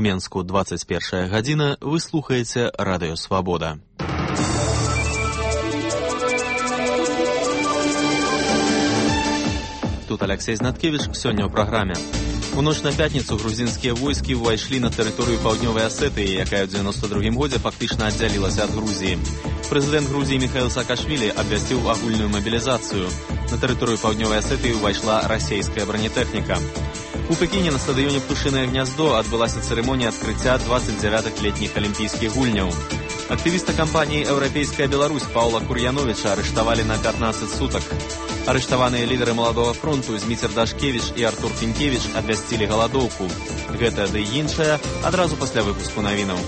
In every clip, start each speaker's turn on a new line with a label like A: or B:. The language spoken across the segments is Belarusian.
A: Менску 21 гадзіна, вы слухаеце Радыё Свабода. Тут Алексей Знаткевич, сёння ў праграме. У ноч на пятніцу грузінскія войскі ўвайшлі на тэрыторыю Паўднёвай Асетыі, якая ў 92 годзе фактычна аддзялілася ад Грузіі. Прэзідэнт Грузіі Михаил Саакашвили абвясціў агульную мабілізацыю. На тэрыторыю Паўднёвай Асетыі ўвайшла расійская бронетэхніка. У Пекіне на стадыёне «Птушынае гняздо» адбылася цырымонія адкрыцця 29-х летніх алімпійскіх гульняў. Актывіста кампаніі «Еўрапейская Беларусь» Паўла Кур'яновіча арыштавалі на 15 сутак. Арыштаваныя лідары Маладога фронту Зміцер Дашкевіч і Артур Фінкевіч абвясцілі галадоўку. Гэта ды і іншае адразу пасля выпуску навінаў.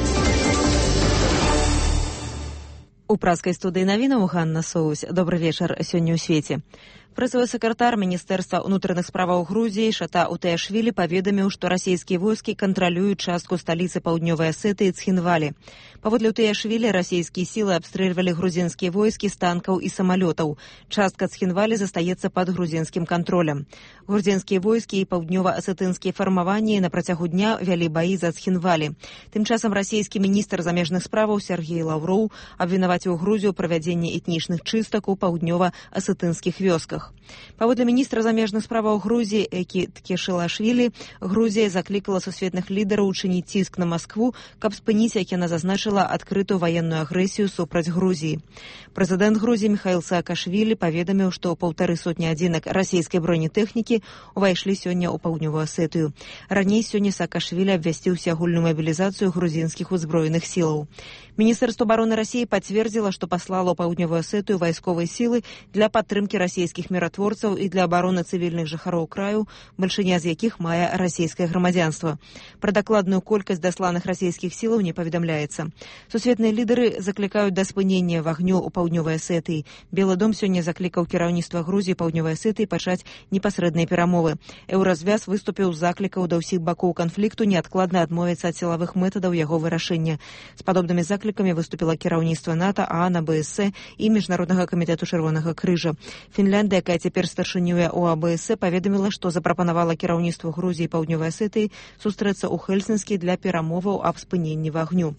B: У праскай студыі навінаў Ганна Соусь. Добры вечар сёння ў свеце. Прэсавы сакратар Міністэрства ўнутраных справаў Грузіі Шата Утаяшвілі паведаміў, што расійскія войскі кантралююць частку сталіцы Паўднёвай Асетыі Цхінвалі. Паводле Утаяшвілі, расійскія сілы абстрэльвалі грузінскія войскі з танкаў і самалётаў. Частка Цхінвалі застаецца пад грузінскім кантролем. Грузінскія войскі і паўднёва-асетынскія фармаванні на працягу дня вялі баі за Цхінвалі. Тым часам расійскі міністр замежных справаў Сергей Лаўроў абвінаваціў Грузію ў правядзенні этнічных чыстак у паўднёва-асетынскіх вёсках. Паводле міністра замежных справаў Грузіі Экі Ткешылашвілі, Грузія заклікала сусветных лідараў учыніць ціск на Маскву, каб спыніць, як яна зазначыла, адкрытую ваенную агрэсію супраць Грузіі. Прэзідэнт Грузіі Михаил Саакашвили паведаміў, што 150 адзінак расійскай бронетэхнікі ўвайшлі сёння ў Паўднёвую Асетыю. Раней сёння Саакашвили абвясціў усеагульную мабілізацыю грузінскіх узброеных сілаў. Міністэрства абароны Расіі пацвердзіла, што паслала ў Паўднёвую Асетыю вайсковыя сілы для падтрымкі расійскіх міратворцаў і для абароны цывільных жыхароў краю, бальшыня з якіх мае расійскае грамадзянства. Пра дакладную колькасць дасланых расійскіх сілаў не паведамляецца. Сусветныя лідары заклікаюць да спынення вагню ў Паўднёвай Асетыі. Белы дом сёння заклікаў кіраўніцтва Грузіі Паўднёвай Асетыі пачаць непасрэдныя перамовы. Еўразвяз выступіў з заклікаў да ўсіх бакоў канфлікту неадкладна адмовіцца ад сілавых метадаў яго вырашэння. З падобнымі заклікамі выступіла кіраўніцтва НАТО, ААН, АБС і Міжнароднага камітэту Чырвонага крыжа. Фінляндыя, якая цяпер старшынюе ў АБС, паведаміла, што запрапанавала кіраўніцтву Грузіі і Паўднёвай Асетыі сустрэцца ў Хельсінскі для перамоваў аб спыненні вагню.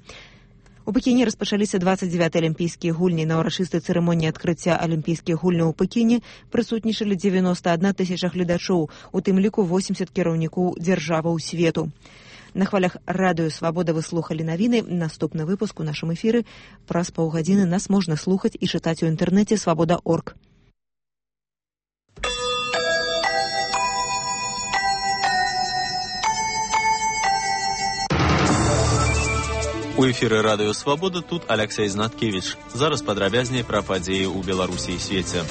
B: У Пекіне распачаліся 29 алімпійскія гульні. На ўрачыстай цырымоніі адкрыцця алімпійскіх гульняў у Пекіне прысутнічалі 91 тысяча гледачоў, у тым ліку 80 кіраўнікоў дзяржаваў свету. На хвалях Радыё Свабода вы слухалі навіны. Наступны выпуск у нашым эфіры. Праз паўгадзіны нас можна слухаць і чытаць у інтэрнэце свабода.орг.
A: У эфіры Радыё Свабода тут Алексей Знаткевич. Зараз падрабязней пра падзеі ў Беларусі і свеце.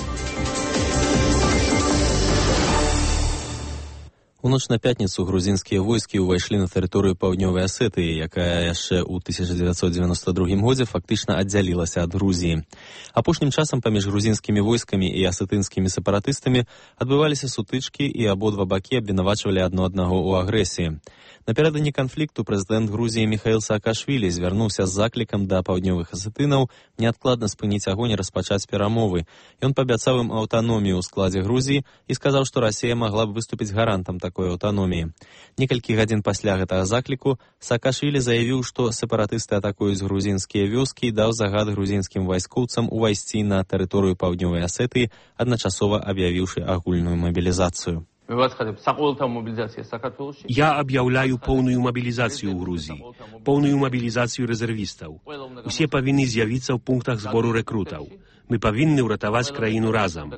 A: У ноч на пятніцу грузінскія войскі ўвайшлі на тэрыторыю Паўднёвай Асетыі, якая яшчэ ў 1992 годзе фактычна аддзялілася ад Грузіі. Апошнім часам паміж грузінскімі войскамі і асетынскімі сепаратыстамі адбываліся сутычкі і абодва бакі абвінавачвалі адно аднаго ў агрэсіі. Напярэдадні канфлікту прэзідэнт Грузіі Михаил Саакашвили звярнуўся з заклікам да паўднёвых асетынаў неадкладна спыніць агонь і распачаць перамовы. Ён паабяцаў ім аўтаномію ў складзе Грузіі і сказаў, што Расія магла б выступіць гарантам такой аўтаноміі. Некалькі гадзін пасля гэтага закліку Саакашвили заявіў, што сепаратысты атакуюць грузінскія вёскі і даў загад грузінскім вайскоўцам увайсці на тэрыторыю Паўднёвай Асетыі, адначасова аб'явіўшы агульную мабілізацыю.
C: Я аб'яўляю поўную мабілізацыю ў Грузіі, поўную мабілізацыю рэзервістаў. Усе павінны з'явіцца ў пунктах збору рэкрутаў. Мы павінны ўратаваць краіну разам.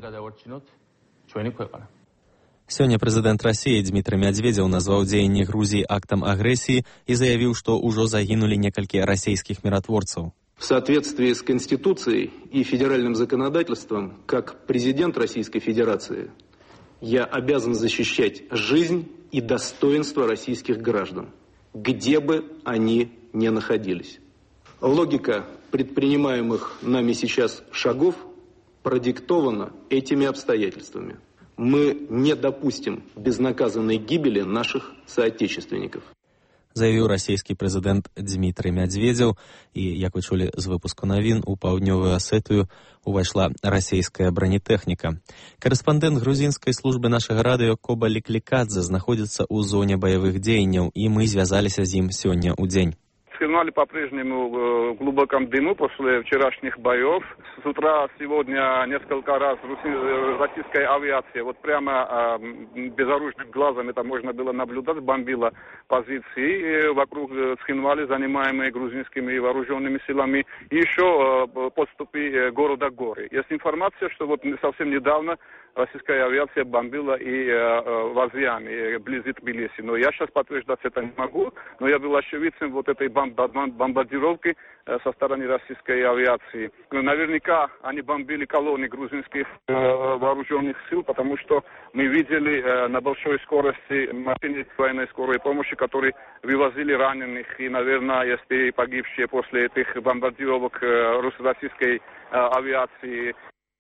A: Сёння прэзідэнт Расіі Дмітрый Мядзведзеў назваў дзеянні Грузіі актам агрэсіі і заявіў, што ўжо загінулі некалькі расійскіх міратворцаў.
D: В соответствии с Конституцией и федеральным законодательством, как президент Российской Федерации, я обязан защищать жизнь и достоинство российских граждан, где бы они ни находились. Логика предпринимаемых нами сейчас шагов продиктована этими обстоятельствами. Мы не допустим безнаказанной гибели наших соотечественников.
A: заявіў расійскі прэзідэнт Дмітрый Мядзведзеў. І, як вы чулі з выпуску навін, у Паўднёвую Асетыю увайшла расійская бронетэхніка. Карэспандэнт грузінскай службы нашага радыё Коба Ліклікадзе знаходзіцца ў зоне баявых дзеянняў, і мы звязаліся з ім сёння ў дзень.
E: Сигнали по-прежнему в глубоком дыму после вчерашних боев. С утра сегодня несколько раз российская авиация, вот прямо безоружным глазом это можно было наблюдать, бомбила позиции вокруг Цхинвали, занимаемые грузинскими вооруженными силами, и еще подступы города Горы. Есть информация, что вот совсем недавно российская авиация бомбила и Вазьян, вблизи Тбилиси. Но я сейчас подтверждать это не могу, но я был очевидцем вот этой бомбардировки со стороны российской авиации. Наверняка они бомбили колонны грузинских вооруженных сил, потому что мы видели на большой скорости машины военной скорой помощи, которые вывозили раненых. И, наверное, если погибшие после этих бомбардировок российской авиации.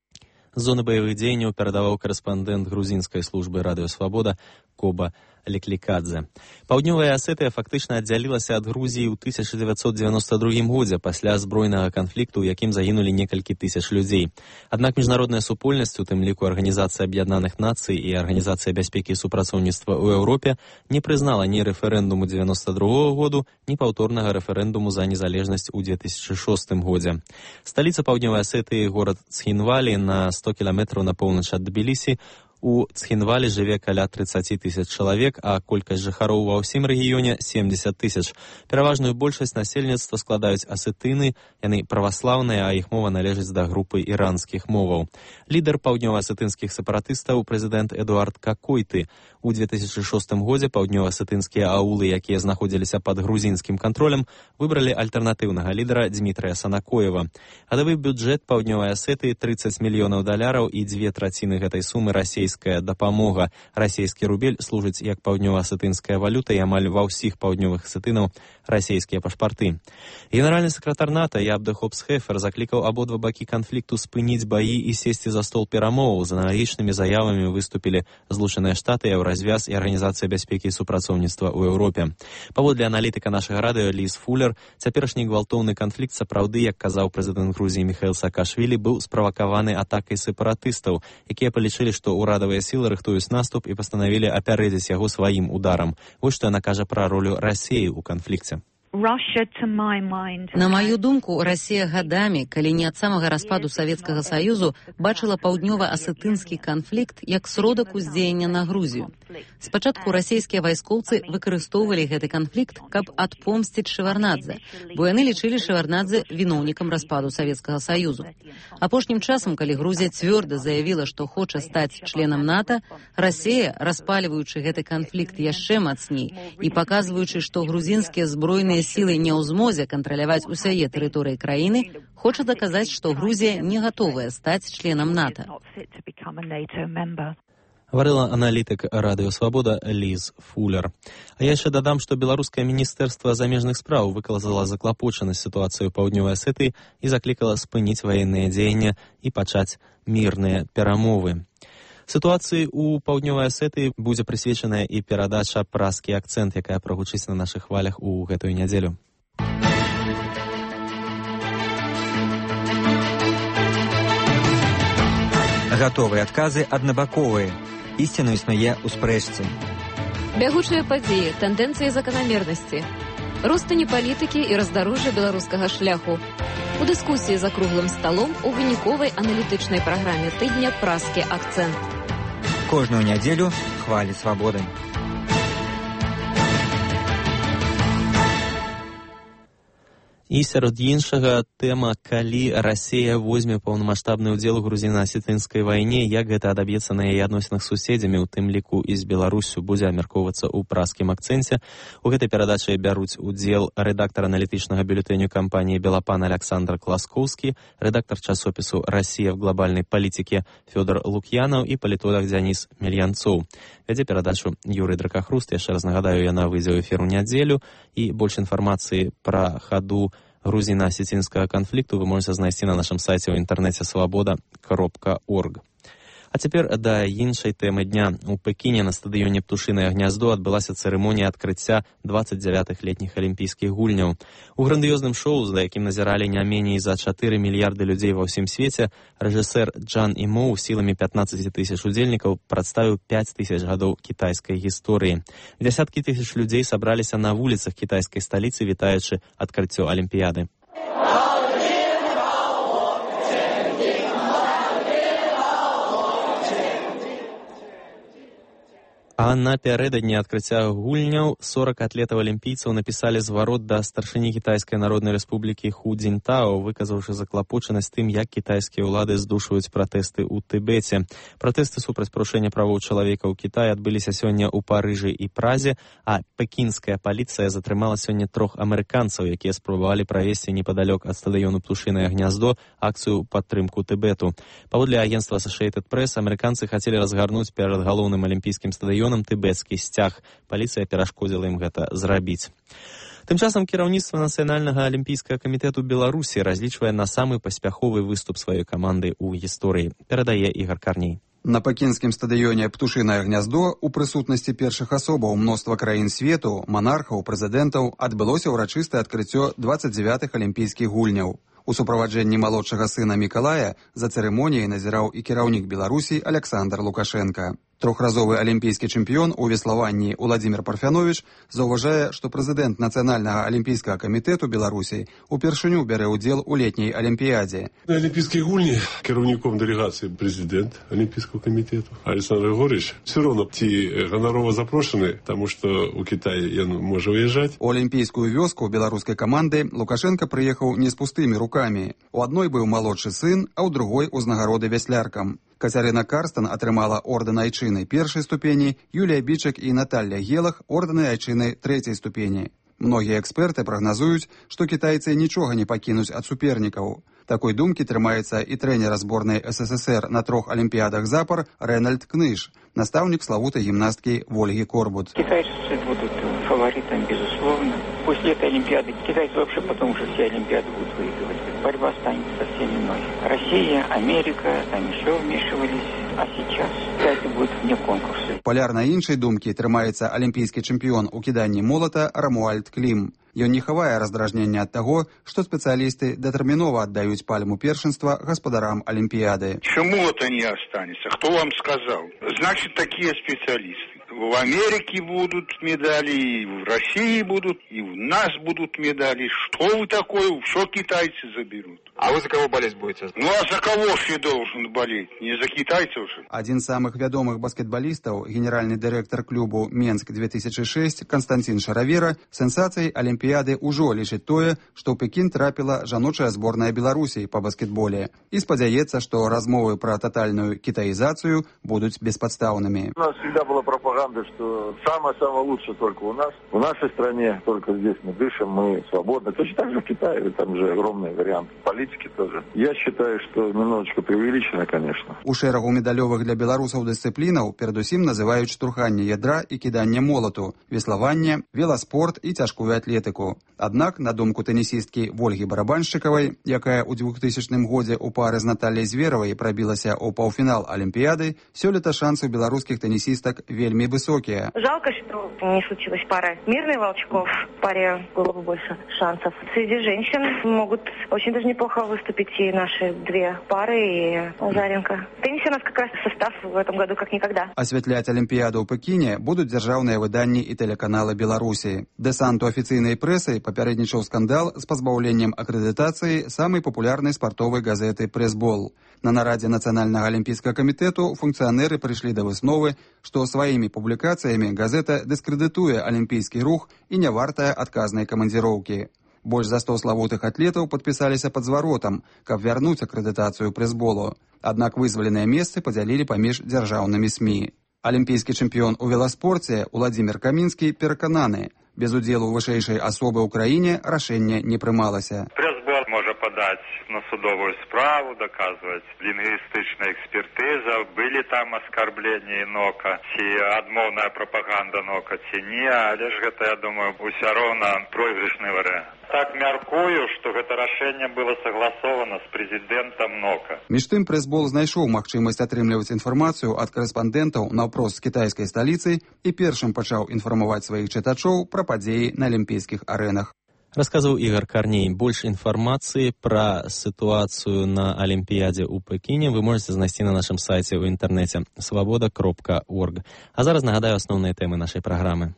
A: З зоны баявых дзеянняў перадаваў карэспандэнт грузінскай службы радыё Свабода Коба Ліклікадзе. Паўднёвая Асетыя фактычна аддзялілася ад Грузіі ў 1992 годзе пасля збройнага канфлікту, у якім загінулі некалькі тысяч людзей. Аднак міжнародная супольнасць, у тым ліку Арганізацыя Аб'яднаных Нацый і Арганізацыя бяспекі і супрацоўніцтва ў Еўропе, не прызнала ні рэферэндуму 92 году, ні паўторнага рэферэндуму за незалежнасць у 2006 годзе. Сталіца Паўднёвай Асетыі, горад Цхінвалі, на 100 кіламетраў на поўнач ад Тбілісі. У Цхінвалі жыве каля 30 тысяч чалавек, а колькасць жыхароў ва ўсім рэгіёне 70 тысяч. Пераважную большасць насельніцтва складаюць асетыны, яны праваслаўныя, а іх мова належыць да групы іранскіх моваў. Лідар паўднёва-асетынскіх сепаратыстаў, прэзідэнт Эдуард Какойты. У 2006 годзе паўднёва-асетынскія аулы, якія знаходзіліся пад грузінскім кантролем, выбралі альтэрнатыўнага лідара Дмітрыя Санакоева. Гадавы бюджэт Паўднёвай Асетыі $30 мільёнаў і 2/3 гэтай сумы расійская дапамога. Расійскі рубель служыць як паўднёва-асетынская валюта, і амаль ва ўсіх паўднёвых асетынаў расійскія пашпарты. Генеральны сакратар НАТО Ябде Хопс-Хефер заклікаў абодва бакі канфлікту спыніць баі і сесці за стол перамоваў. З аналагічнымі заявамі выступілі Злучаныя Штаты, Еўразвяз і Арганізацыя бяспекі і супрацоўніцтва ў Еўропе. Паводле аналітыка нашага радыё Ліз Фуллер, цяперашні гвалтоўны канфлікт сапраўды, як казаў прэзідэнт Грузіі Міхаіл Саакашвілі, быў справакаваны атакай сепаратыстаў, якія палічылі, што ўрадавыя сілы рыхтуюць наступ і пастанавілі апярэдзіць яго сваім ударам. Вось што яна кажа пра ролю Расіі ў канфлікце.
F: На маю думку, Расія гадамі, калі не ад самага распаду Савецкага Саюзу, бачыла паўднёва-асетынскі канфлікт як сродак уздзеяння на Грузію. Спачатку расійскія вайскоўцы выкарыстоўвалі гэты канфлікт, каб адпомсціць Шеварднадзе, бо яны лічылі Шеварднадзе віноўнікам распаду Савецкага Саюзу. Апошнім часам, калі Грузія цвёрда заявіла, што хоча стаць членам НАТО, Расія, распальваючы гэты канфлікт яшчэ мацней і паказваючы, што грузінскія збройныя сілы не ў змозе кантраляваць усяе тэрыторыі краіны, хоча даказаць, што Грузія не гатовая стаць членам НАТО.
A: Гаварыла аналітык радыё Свабода Ліз Фуллер. А я яшчэ дадам, што беларускае міністэрства замежных спраў выказала заклапочанасць сітуацыю Паўднёвай Асетыі і заклікала спыніць ваенныя дзеянні і пачаць мірныя перамовы. Сітуацыі ў Паўднёвай Асетыі будзе прысвечаная і перадача «Празкі акцэнт», якая прагучыць на нашых хвалях у гэтую нядзелю.
G: Гатовыя адказы аднабаковыя. Ісціна існуе ў спрэчцы.
H: Бягучыя падзеі, тэндэнцыі заканамернасці, ростані палітыкі і раздарожжа беларускага шляху. У дыскусіі за круглым сталом у выніковай аналітычнай праграме тыдня «Празкі акцэнт».
G: Кожную нядзелю хвалі свабоды.
A: І сярод іншага тэма, калі Расія возьме паўнамаштабны ўдзел у грузіна-асетынскай вайне, як гэта адаб'ецца на яе адносінах з суседзямі, у тым ліку і з Беларуссю, будзе абмяркоўвацца ў празкім акцэнце. У гэтай перадачы бяруць удзел рэдактар аналітычнага бюлетэню кампаніі «Белапан» Александр Класкоўскі, рэдактар часопісу «Расія в глобальнай палітыке» Фёдор Лук'янаў і палітолог Дзяніс Мельянцоў. Вядзе перадачу Юрый Дракахруст. Яшчэ раз нагадаю, яна выйдзе ў эфір у нядзелю, і больш інфармацыі пра хаду грузіна-асетынскага канфлікту вы можете знайсці на нашым сайце ў інтэрнэце свабода.орг. А цяпер да іншай тэмы дня. У Пекіне на стадыёне «Птушынае гняздо» адбылася цырымонія адкрыцця 29-х летніх алімпійскіх гульняў. У грандыёзным шоу, за якім назіралі не меней за 4 мільярды людзей ва ўсім свеце, рэжысэр Джан Імоў сіламі 15 тысяч удзельнікаў прадставіў 5 тысяч гадоў кітайскай гісторыі. Дзясяткі тысяч людзей сабраліся на вуліцах кітайскай сталіцы, вітаючы адкрыццё алімпіяды. А напярэдадні адкрыцця гульняў 40 атлетаў-алімпійцаў напісалі зварот да старшыні Кітайскай Народнай Рэспублікі Ху Цзіньтао, выказаўшы заклапочанасць тым, як кітайскія ўлады здушваюць пратэсты ў Тыбеце. Пратэсты супраць парушэння правоў чалавека ў Кітаі адбыліся сёння ў Парыжы і Празе, а пекінская паліцыя затрымала сёння 3 амерыканцаў, якія спрабавалі правесці непадалёк ад стадыёну «Птушынае гняздо» акцыю ў падтрымку Тыбету. Паводле агенцтва Associated Press, амерыканцы хацелі разгарнуць перад галоўным алімпійскім стадыёнам тыбецкі сцяг. Паліцыя перашкодзіла ім гэта зрабіць. Тым часам кіраўніцтва Нацыянальнага алімпійскага камітэту Беларусі разлічвае на самы паспяховы выступ сваёй каманды ў гісторыі. Перадае Ігор Карней.
I: На пекінскім стадыёне «Птушынае гняздо» у прысутнасці першых асобаў мноства краін свету, монархаў, прэзідэнтаў адбылося ўрачыстае адкрыццё 29-х алімпійскіх гульняў. У суправаджэнні малодшага сына Мікалая за цырымоніяй назіраў і кіраўнік Беларусі Александр Лукашенко. Трохразовы алімпійскі чэмпіён у веславанні Уладзімір Парфяновіч заўважае, што прэзідэнт Нацыянальнага алімпійскага камітэту Беларусі упершыню бярэ ўдзел у летняй алімпіядзе.
J: На алімпійскія гульні кіраўніком дэлегацыі прэзідэнт алімпійскага камітэту Александр Григорьевич. Все равно ці ганарова запрошаны, таму што ў Кітаі ён можа выязджаць.
I: У алімпійскую вёску беларускай каманды Лукашенко прыехаў не з пустымі рукамі. У адной быў малодшы сын, а ў другой узнагароды вясляркам. Кацярына Карстан атрымала ордэн айчыны першай ступені, Юлія Бичак і Наталья Гелах ордэны айчыны трэцяй ступені. Многія эксперты прагназуюць, што кітайцы нічога не пакінуць ад супернікаў. Такой думкі трымаецца і трэнер зборнай СССР на 3 алімпіядах запар Рэнальд Кныш, настаўнік славутай гімнасткі Вольгі Корбут.
K: Китайцы будут фаворитом, безусловно. После этой олимпиады китайцы вообще потом уже все олимпиады будут выигрывать. Борьба станет совсем иной. Россия, Америка, там еще вмешивались, а сейчас китайцы будут вне конкурса.
I: Палярна іншай думкі трымаецца алімпійскі чэмпіён у кіданні молата Рамуальд Клім. Ён не хавае раздражнення ад таго, што спецыялісты дэтэрмінова аддаюць пальму першынства гаспадарам алімпіяды.
L: Чему это не останется? Кто вам сказал? Значит, такие специалисты. В Америке будут медали, и в России будут, и у нас будут медали. Что вы такое? Что китайцы заберут?
M: А вы за кого болеть будете?
L: Ну а за кого ж я должен болеть? Не за китайцев же.
I: Адзін з самых вядомых баскетбалістаў, генеральны дырэктар клубу Менск-2006 Константин Шаравера, сенсацыяй алімпіяды ўжо лічыць тое, што ў Пекін трапіла жаночая зборная Беларусі па баскетболе. І спадзяецца, што размовы пра татальную кітаізацыю будуць беспадстаўнымі.
N: У нас всегда была пропаганда, что самое-самое лучшее только у нас. В нашей стране только здесь мы дышим, мы свободны. Точно так же в Китае, там же огромный вариант политики тоже. Я считаю, что немножечко преувеличено, конечно.
I: У шэрагу медалёвых для беларусаў дысцыплінаў перадусім называюць штурханне ядра і кіданне молату, веславанне, веласпорт і цяжкую атлетыку. Аднак, на думку тэнісісткі Вольгі Барабаншчыкавай, якая ў 2000 годзе ў пары з Натальяй Зверавай прабілася ў паўфінал алімпіяды, сёлета шансы беларускіх тэнісістак вельмі высокие.
O: Жалко, что не случилась пара Мирный Волчков. В паре было бы больше шансов. Среди женщин могут очень даже неплохо выступить и наши две пары, и Заренко. В теннисе у нас как раз состав в этом году как никогда.
I: Асвятляць алімпіяду ў Пекіне будуць дзяржаўныя выданні і тэлеканалы Беларусі. Дэсанту афіцыйнай прэсы папярэднічаў скандал з пазбаўленнем акрэдытацыі самай папулярнай спартовай газеты «Прэсбол». На нарадзе Нацыянальнага алімпійскага камітэту функцыянеры прыйшлі да высновы, што сваімі публікацыямі газета дыскрэдытуе алімпійскі рух і не вартая адказнай камандзіроўкі. Больш за 100 славутых атлетаў падпісаліся пад зваротам, каб вярнуць акрэдытацыю прэсболу. Аднак вызваленыя месцы падзялілі паміж дзяржаўнымі СМІ. Алімпійскі чэмпіён у веласпорце Уладзімір Камінскі перакананы, без удзелу вышэйшай асобы ў краіне рашэнне не прымалася.
P: Прэсбол можа падаць
M: падаць на судовую справу, даказваць лінгвістычная экспертыза, былі там аскарбленні нока, ці адмоўная прапаганда нока, ці не, але ж гэта, я думаю, усё роўна пройгрышны варыянт. Так мяркую, што гэта рашэнне было сагласована з прэзідэнтам нока.
I: Між тым, прэсбол знайшоў магчымасць атрымліваць інфармацыю ад карэспандэнтаў наўпрост з кітайскай сталіцай і першым пачаў інфармаваць сваіх чытачоў пра падзеі на алімпійскіх арэнах.
A: Расказаў Ігор Карней. Больш інфармацыі пра сітуацыю на Алімпіядзе ў Пекіне вы можете знайсці на нашым сайце ў інтэрнэце svoboda.org. А зараз нагадаю асноўныя тэмы нашай праграмы.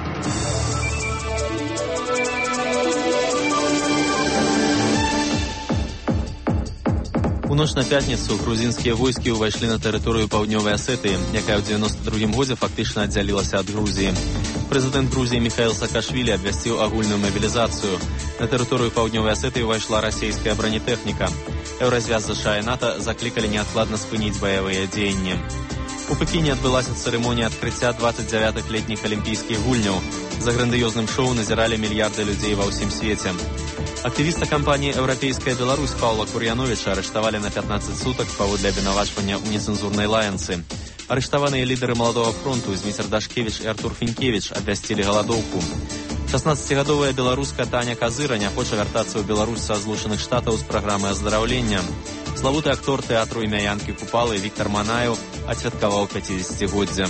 A: У ноч на пятніцу грузінскія войскі ўвайшлі на тэрыторыю Паўднёвай Асетыі, якая ў 92-м годзе фактычна аддзялілася ад Грузіі. Прэзідэнт Грузіі Міхаіл Саакашвілі абвясціў агульную мабілізацыю. На тэрыторыю Паўднёвай Асетыі ўвайшла расійская бронетэхніка. Еўразвяз США і НАТО заклікалі неадкладна спыніць баявыя дзеянні. У Пекіне адбылася цырымонія адкрыцця 29-х летніх алімпійскіх гульняў. За грандыёзным шоу назіралі мільярды людзей ва ўсім свеце. Актывіста кампаніі «Еўрапейская Беларусь» Паўла Кур'яновіча арыштавалі на 15 сутак паводле абвінавачвання ў нецэнзурнай лаянцы. Арыштаваныя лідары Маладога фронту Зміцер Дашкевіч і Артур Фінкевіч абвясцілі галадоўку. 16-гадовая беларуска Таня Казыра не хоча вяртацца ў Беларусь са Злучаных Штатаў з праграмы аздараўлення. Славуты актор тэатру імя Янкі Купалы Віктар Манаеў адсвяткаваў 50-годдзе.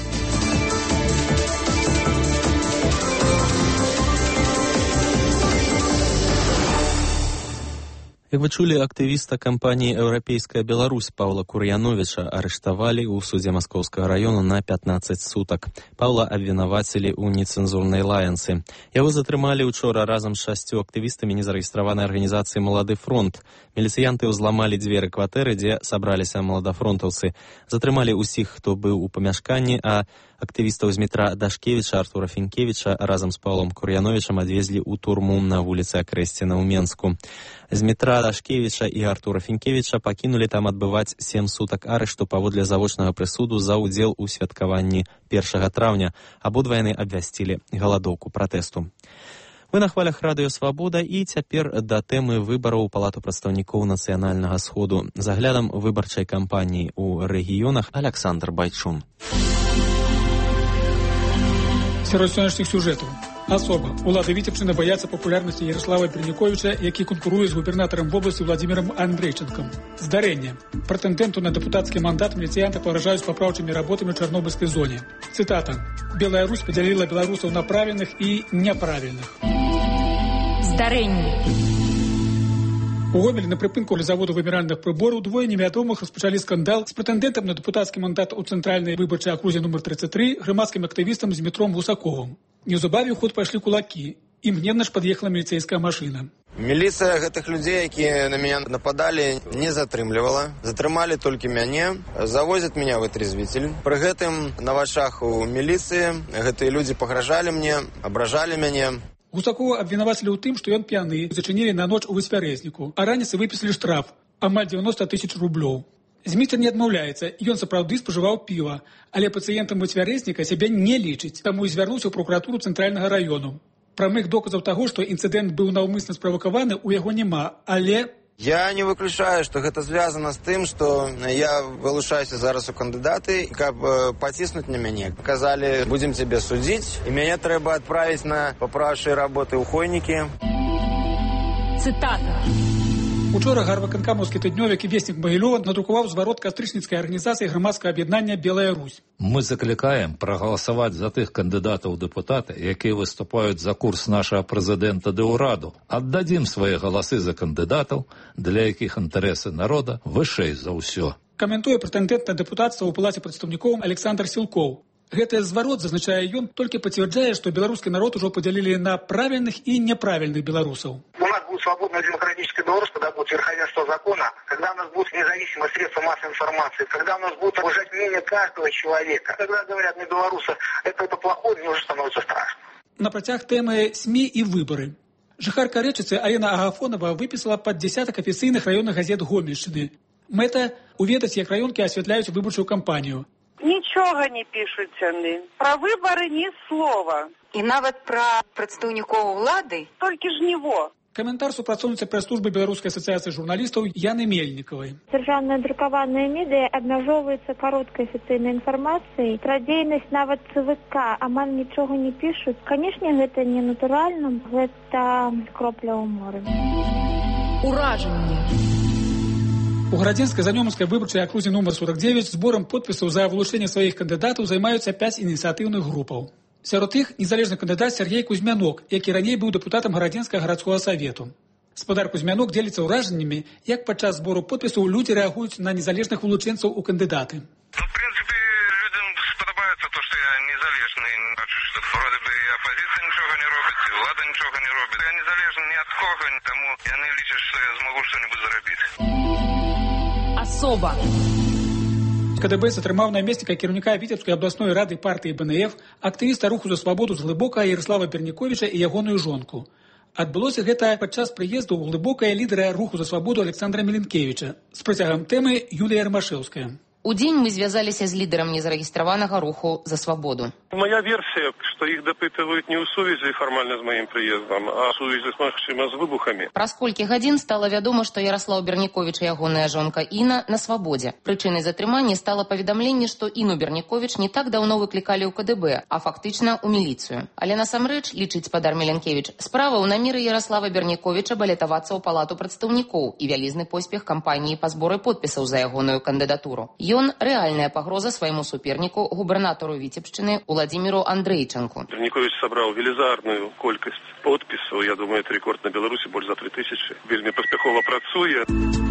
A: Як вы чулі, актывіста кампаніі «Еўрапейская Беларусь» Паўла Кур'яновіча арыштавалі ў судзе Маскоўскага раёну на 15 сутак. Паўла абвінавацілі ў нецэнзурнай лаянцы. Яго затрымалі учора разам з 6 актывістамі незарэгістраванай арганізацыі «Малады фронт». Міліцыянты ўзламалі дзверы кватэры, дзе сабраліся маладафронтаўцы. Затрымалі ўсіх, хто быў у памяшканні, а актывістаў Змітра Дашкевіча, Артура Фінкевіча разам з Паўлом Кур'яновічам адвезлі ў турму на вуліцы Акрэсціна ў Менску. Змітра Дашкевіча і Артура Фінкевіча пакінулі там адбываць 7 сутак арышту паводле завочнага прысуду за ўдзел у святкаванні 1 траўня. Абодва яны абвясцілі галадоўку пратэсту. Вы на хвалях радыё «Свабода» і цяпер да тэмы выбараў у Палату прадстаўнікоў Нацыянальнага сходу. За аглядам выбарчай кампаніі ў рэгіёнах Александр Байчун.
P: Сярод сённяшніх сюжэтаў. Асоба. Улады Віцебшчыны баяцца папулярнасці Яраслава Перніковіча, які канкуруе з губернатарам вобласці Владзімірам Андрейчанкам. Здарэнне. Прэтэндэнту на дэпутацкі мандат міліцыянты пагражаюць папраўчымі работамі ў Чарнобыльскай зоне. Цытата. Белая Русь падзяліла беларусаў на правільных і няправільных.
H: Здарэнне.
P: У Гомелі на прыпынку заводу выміральных прыбораў двое невядомых распачалі скандал з прэтэндэнтам на дэпутацкі мандат у цэнтральнай выбарчай акрузе нумар 33 грамадскім актывістам Змітром Гусаковым. Неўзабаве ў ход пайшлі кулакі. Імгненна ж пад'ехала міліцэйская машына.
Q: Міліцыя гэтых людзей, якія на мяне нападалі, не затрымлівала. Затрымалі толькі мяне, завозяць мяне ў вытрезвитель. Пры гэтым на вачах у міліцыі гэтыя людзі пагражалі мне, абражалі мяне.
P: Гусакова абвінавацілі ў тым, што ён п'яны, зачынілі на ноч у Высвярэзніку, а раніцай выпісалі штраф, амаль 90 000 рублёў. Зміцер не адмаўляецца, ён сапраўды спажываў піва, але пацыентам Высвярэзніка сябе не лічыць, таму і звярнуўся ў пракуратуру цэнтральнага раёну. Прамых доказаў таго, што інцыдэнт быў наўмысна справакаваны, у яго няма, але...
Q: Я не выключаю, што гэта звязана з тым, што я вылучаюся зараз у кандыдаты, каб паціснуць на мяне. Казалі, будзем цябе судзіць, і мяне трэба адправіць на папраўчыя работы ў Хойнікі.
H: Цытата.
P: Учора гарвыканкамаўскі тыднёвік і веснік Магілёва надрукаваў зварот кастрычніцкай арганізацыі грамадскага аб'яднання «Белая Русь».
R: Мы заклікаем прагаласаваць за тых кандыдатаў дэпутаты, якія выступаюць за курс нашага прэзідэнта ды ўраду. Аддадзім свае галасы за кандыдатаў, для якіх інтарэсы народа вышэй за ўсё.
P: Каментуе прэтэндэнт на дэпутацтва ў Палаце прадстаўнікоў Александр Сілкоў. Гэты зварот, зазначае ён, толькі пацвярджае, што беларускі народ ужо падзялілі на правільных і няправільных беларусаў.
S: У нас будет свободная демократическая Беларусь, когда будет верховенство закона, когда у нас будут независимые средства массовой информации, когда у нас будет уважать мнение каждого человека. Когда говорят мне белорусы, это плохое, мне уже становится страшно.
P: На працяг тэмы СМІ і выбары. Жыхарка Рэчыцы Алена Агафонова выпісала пад дзясятак афіцыйных раённых газет Гомельшчыны. Мэта – уведаць, як раёнкі асвятляюць выбарчую кампанію.
T: Нічога не пішуць яны. Пра выбары ні слова.
U: І нават пра прадстаўнікоў улады?
T: Толькі жніво.
P: Каментар супрацоўніцы прэс-службы Беларускай асацыяцыі журналістаў Яны Мельнікавай.
U: Дзяржаўная друкаваная медыя абмяжоўваецца кароткай афіцыйнай інфармацыяй. Пра дзейнасць нават ЦВК амаль нічога не пішуць. Канешне, гэта не натуральна, гэта кропля ў моры.
H: Уражанне.
P: У Гарадзенскай занёманскай выбарчай акрузе нумар 49 зборам подпісаў за вылучэнне сваіх кандыдатаў займаюцца 5 ініцыятыўных групаў. Сярод іх незалежны кандыдат Сергей Кузьмянок, які раней быў дэпутатам Гарадзенскага гарадскога савету. Спадар Кузьмянок дзеліцца ўражаннямі, як падчас збору подпісаў людзі рэагуюць на незалежных вылучэнцаў у кандыдаты.
V: В принципе, людям сподобається то, що я незалежний. Бачу, що вроде би і опозиція нічого не робить, і влада нічого не робить. Я незалежний ні від кого, тому я не лічу, що я зможу щось зробити.
H: Особа.
P: КДБ атрымаў намесніка кіраўніка Віцебскай абласной рады партыі БНФ, актывіста руху за свабоду з Глыбокага Ярослава Берніковіча і ягоную жонку. Адбылося гэта падчас прыезду ў Глыбокае лідара руху за свабоду Александра Меленкевіча з працягам тэмы Юлія Ромашевская.
W: У дзень мы звязаліся з лідарам незарэгістраванага руху за свабоду.
J: Моя версия, что их допытывают не у сувязі формально с моим приездом, а у сувязі с выбухами.
W: Праз колькі гадзін стала вядома, што Ярослав Берніковіч і ягоная жонка Іна на свабодзе. Прычынай затрымання стала паведамленне, што Іну Берніковіч не так даўно выклікалі ў КДБ, а фактычна ў міліцыю. Але насамрэч, лічыць спадар Меленкевіч, справа ў намеры Ярослава Берніковіча балятавацца ў палату прадстаўнікоў і вялізны поспех кампаніі па зборы подпісаў за ягоную кандыдатуру. Ён рэальная пагроза свайму суперніку, губернатору Віцебшчыны Уладзіміру Андрейчанку.
J: Берніковіч сабраў велізарную колькасць подпісаў. Я думаю, это рекорд на Беларусі, больш за 3000. Вельмі паспяхова працуе.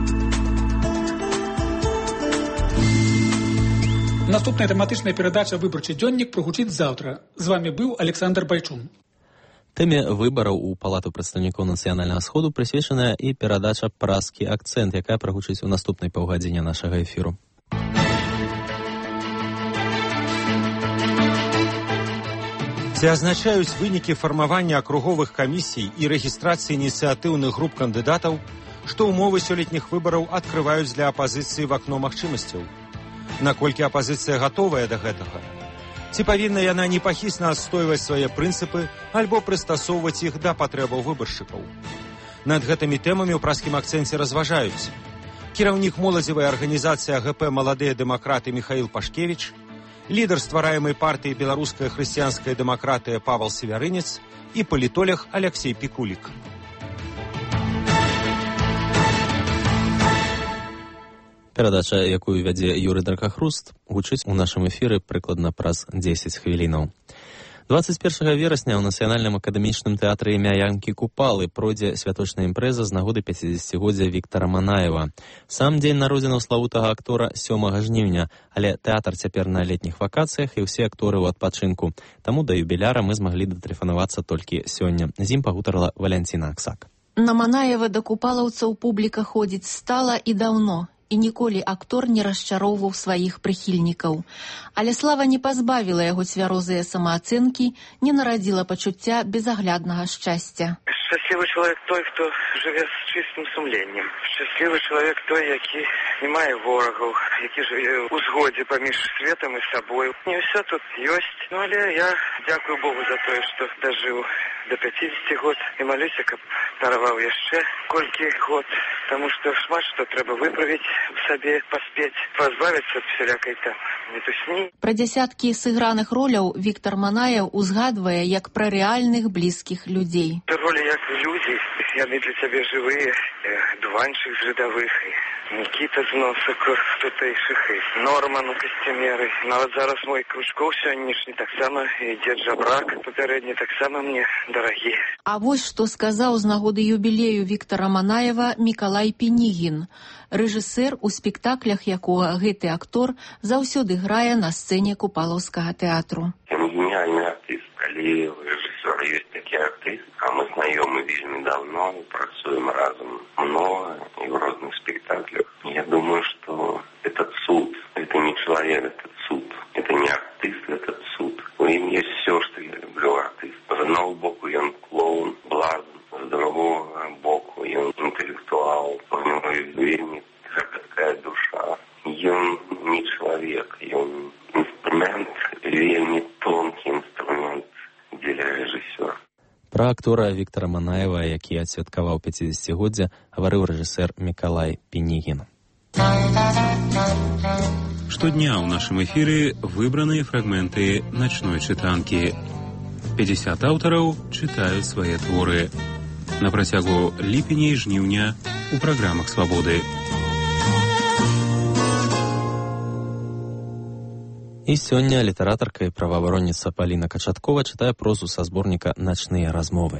P: Наступная тэматычная перадача «Выбарчы дзённік» прагучыць заўтра. З вами быў Александр Байчун.
A: Тэме выбараў у Палату прадстаўнікоў нацыянальнага сходу прысвечаная і перадача «Празкі акцэнт», якая прагучыць у наступнай паўгадзіне нашага эфіру.
X: Ці азначаюць вынікі фармавання акруговых камісій і рэгістрацыі ініцыятыўных груп кандыдатаў, што ўмовы сёлетніх выбараў адкрываюць для апазіцыі в акно магчымасцяў? Наколькі апазіцыя гатовая да гэтага? Ці павінна яна непахісна адстойваць свае прынцыпы альбо прыстасоўваць іх да патрэбаў выбаршчыкаў? Над гэтымі тэмамі ў празкім акцэнце разважаюць кіраўнік моладзевай арганізацыі АГП «Маладыя дэмакраты» Михаил Пашкевич, лідар ствараемай партыі «Беларуская хрысціянская дэмакратыя» Павел Севярынец і палітолог Алексей Пікулік.
A: Перадача, якую вядзе Юрый Дракахруст, гучыць у нашым эфіры прыкладна праз 10 хвілінаў. 21 верасня ў Нацыянальным акадэмічным тэатры імя Янкі Купалы пройдзе святочная імпрэза з нагоды 50-годдзя Віктара Манаева. Сам дзень народзінаў славутага актора 7 жніўня, але тэатр цяпер на летніх вакацыях і ўсе акторы ў адпачынку. Таму да юбіляра мы змаглі датэлефанавацца толькі сёння. З ім пагутарыла Валянціна Аксак.
Y: На Манаева да купалаўцаў публіка ходзіць стала і даўно. І ніколі актор не расчароўваў сваіх прыхільнікаў. Але слава не пазбавіла яго цвярозыя самаацэнкі, не нарадзіла пачуцця безагляднага шчасця.
V: Шчаслівы чалавек той, хто жыве з чыстым сумленнем. Шчаслівы чалавек той, які не мае ворагаў, які жыве ў згодзе паміж светам і сабой. Не ўсё тут ёсць, але я дзякую Богу за тое, што дажыў до 50 год і малюся, каб дараваў яшчэ колькі год, таму што шмат што трэба выправіць в сабе, паспець, пазбавіцца ад всялякай там мітусні.
Y: Пра дзясяткі сыграных роляў Віктар Манаеў узгадвае як пра рэальных блізкіх людзей.
V: Ролі як людзі, яны для цябе жывыя, Дуванчык з рядовых, Нікіта з Носаков тутейшых, Норман у касцюмеры. Нават зараз мой Кружков сённяшні таксама і дзед Жабрак папярэдні таксама мне дарагі.
Y: А вось што сказаў з нагоды юбілею Віктара Манаева Мікалай Пенігін, рэжысэр, у спектаклях якога гэты актор заўсёды грае на сцэне Купалаўскага тэатру.
Z: Ён геніальны артыст, калі рэжысёр ёсць такі артыст, а мы знаёмы вельмі давно, працуем разам много і в розных спектаклях. Я думаю, что это цуд, это не человек, это цуд. Это не артист, это цуд. У ім есть все, что я люблю артист. З одного боку ён клоун, блазн, з другого боку ён интеллектуал. У него вельмі такая душа. Ён не человек, ён инструмент, вельмі тонкий инструмент для режиссера.
A: Пра актора Віктара Манаева, які адсвяткаваў 50-годдзе, гаварыў рэжысэр Мікалай Пінігін.
B: Штодня ў нашым эфіры выбраныя фрагменты начной чытанкі. 50 аўтараў чытаюць свае творы. На працягу ліпеня і жніўня у праграмах «Свабоды».
A: І сёння літаратарка і праваабаронніца Паліна Качаткова чытае прозу са зборніка «Начныя размовы».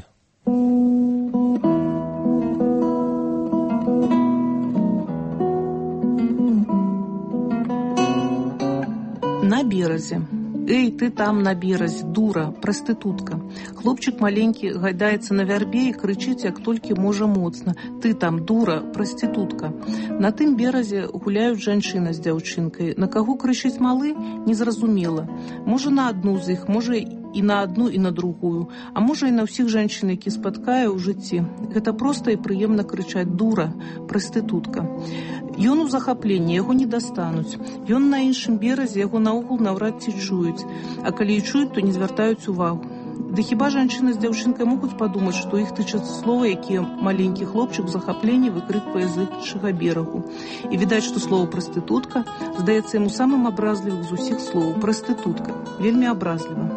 C: На березе. Эй, ты там на березе, дура, проститутка. Хлопчик маленький гайдаецца на вярбе і крычыць, як толькі можа моцна. Ты там, дура, проститутка. На тым березе гуляюць жанчына з дзяўчынкай. На каго крычыць малы, незразумела. Можа на адну з іх, можа і на одну, і на другую. А можа і на ўсіх жанчын, які спаткае ў жыцці. Гэта проста і прыемна крычаць дура, проститутка. Ён у захапленні, яго не дастануць. Ён на іншым беразе, яго наогул наўрад ці чуюць. А калі і чуюць, то не звяртаюць увагу. Да хіба жанчына з дзяўчынкай могуць падумаць, што іх тычаць словы, якія маленькі хлопчык у захапленні выкрыквае з іншага берагу. І відаць, што слово «проститутка» здаецца яму самым абразлівым з усіх слоў. Проститутка. Вельмі абразліва.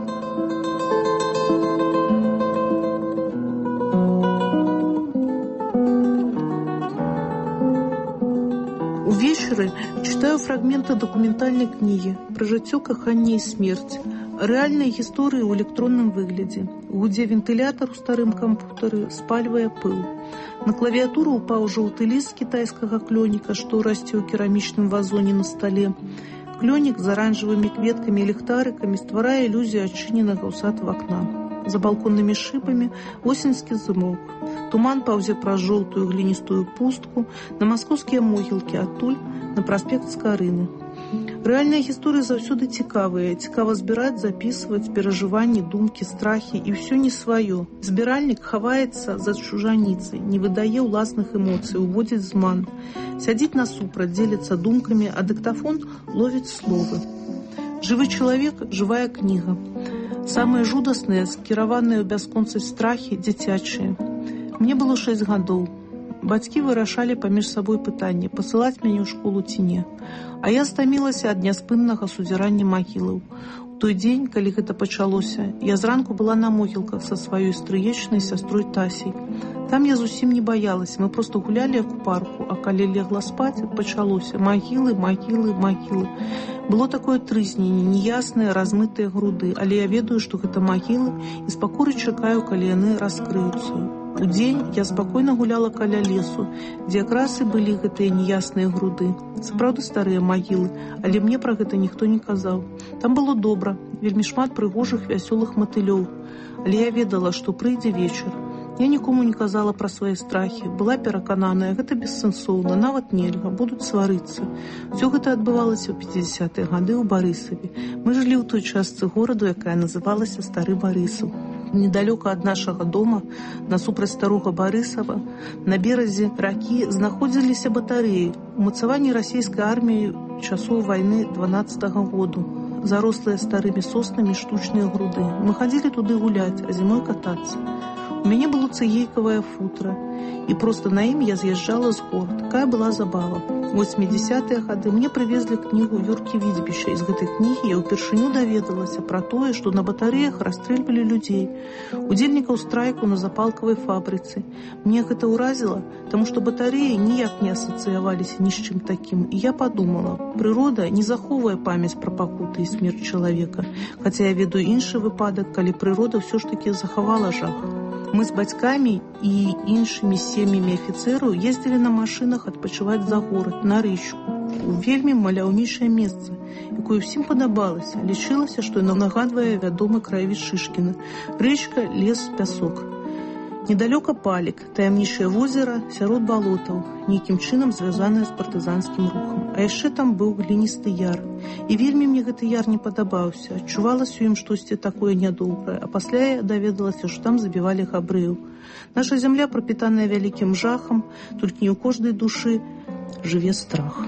C: Увечары читаю фрагменты документальной книги про жыццё, каханне і смерць. Рэальныя гісторыі ў электронным выглядзе. Гудзе вентылятар у старым кампутары, спальвае пыл. На клавіатуру упаў жоўты ліст кітайскага клёніка, што расце ў керамічным вазоне на стале. Клёнік з аранжавымі кветкамі і ліхтарыкамі стварае ілюзію адчыненага ў сад вакна. За балконнымі шыбамі восеньскі зымок. Туман паўзе праз жоўтую гліністую пустку на маскоўскія могілкі, адтуль на праспект Скарыны. Рэальныя гісторыі заўсёды цікавыя. Цікава збіраць, запісваць, перажыванні, думкі, страхі і ўсё не сваё. Збіральнік хаваецца за чужаніцай, не выдае ўласных эмоцый, уводзіць зман. Сядзіць насупраць, дзеліцца думкамі, а дыктафон ловіць словы. Жывы чалавек, жывая кніга. Самыя жудасныя, скіраваныя ў бясконцасць страхі, дзіцячыя. Мне было 6 гадоў. Бацькі вырашалі паміж сабой пытанне, пасылаць мяне ў школу ці не. А я стамілася ад няспыннага сузірання магілаў. У той дзень, калі гэта пачалося, я зранку была на могілках са сваёй стрыечнай сястрой Тасей. Там я зусім не баялася, мы проста гулялі як у парку, а калі легла спаць, пачалося магілы, магілы, магілы. Было такое трызненне, неясныя, размытыя груды, але я ведаю, што гэта магілы, і з пакорай чакаю, калі яны раскрыюцца. У дзень я спакойна гуляла каля лесу, дзе якраз і былі гэтыя неясныя груды. Сапраўды старыя магілы, але мне пра гэта ніхто не казаў. Там было добра, вельмі шмат прыгожых, вясёлых матылёў. Але я ведала, што прыйдзе вечар. Я нікому не казала пра свае страхі, была перакананая, гэта бессэнсоўна, нават нельга, будуць сварыцца. Усё гэта адбывалася ў 50-е гады ў Барысаве. Мы жылі ў той частцы гораду, якая называлася Стары Барысаў. Недалёка ад нашага дома, насупраць старога Барысава, на беразе ракі знаходзіліся батарэі, умацаванні расійскай арміі часоў вайны 12-го году, зарослыя старымі соснамі штучныя груды. Мы хадзілі туды гуляць, а зімой катацца. У мяне было цэгейкавае футра, і проста на ім я з'язджала з гор. Такая была забава. У 80-е гады мне прывезлі кнігу Юркі Відзьбіща. З гэтай кнігі я ўпершыню даведалася пра тое, што на батарэях расстрэльвалі людзей, удзельнікаў страйку на запалкавай фабрыцы. Мне гэта ўразіла, таму што батарэі ніяк не асацыяваліся ні з чым такім. І я падумала, прырода не захоўвае памяць пра пакуты і смерць чалавека, хаця я ведаю іншы выпадак, калі прырода ўсё ж такі захавала жах. Мы з бацькамі і іншымі сем'ямі афіцэраў ездзілі на машынах адпачываць за горад, на рэчку, у вельмі маляўнічае месца, якое ўсім падабалася. Лічылася, што яно нагадвае вядомы краявід Шышкіна. Рэчка, лес, пясок. Недалёка Палік, таямнічае возера сярод балотаў, нейкім чынам звязанае з партызанскім рухам. А яшчэ там быў гліністы яр. І вельмі мне гэты яр не падабаўся. Адчувалася ў ім штосьці такое нядобрае. А пасля я даведалася, што там забівалі габрэяў. Наша зямля прапітаная вялікім жахам, толькі не ў кожнай душы жыве страх.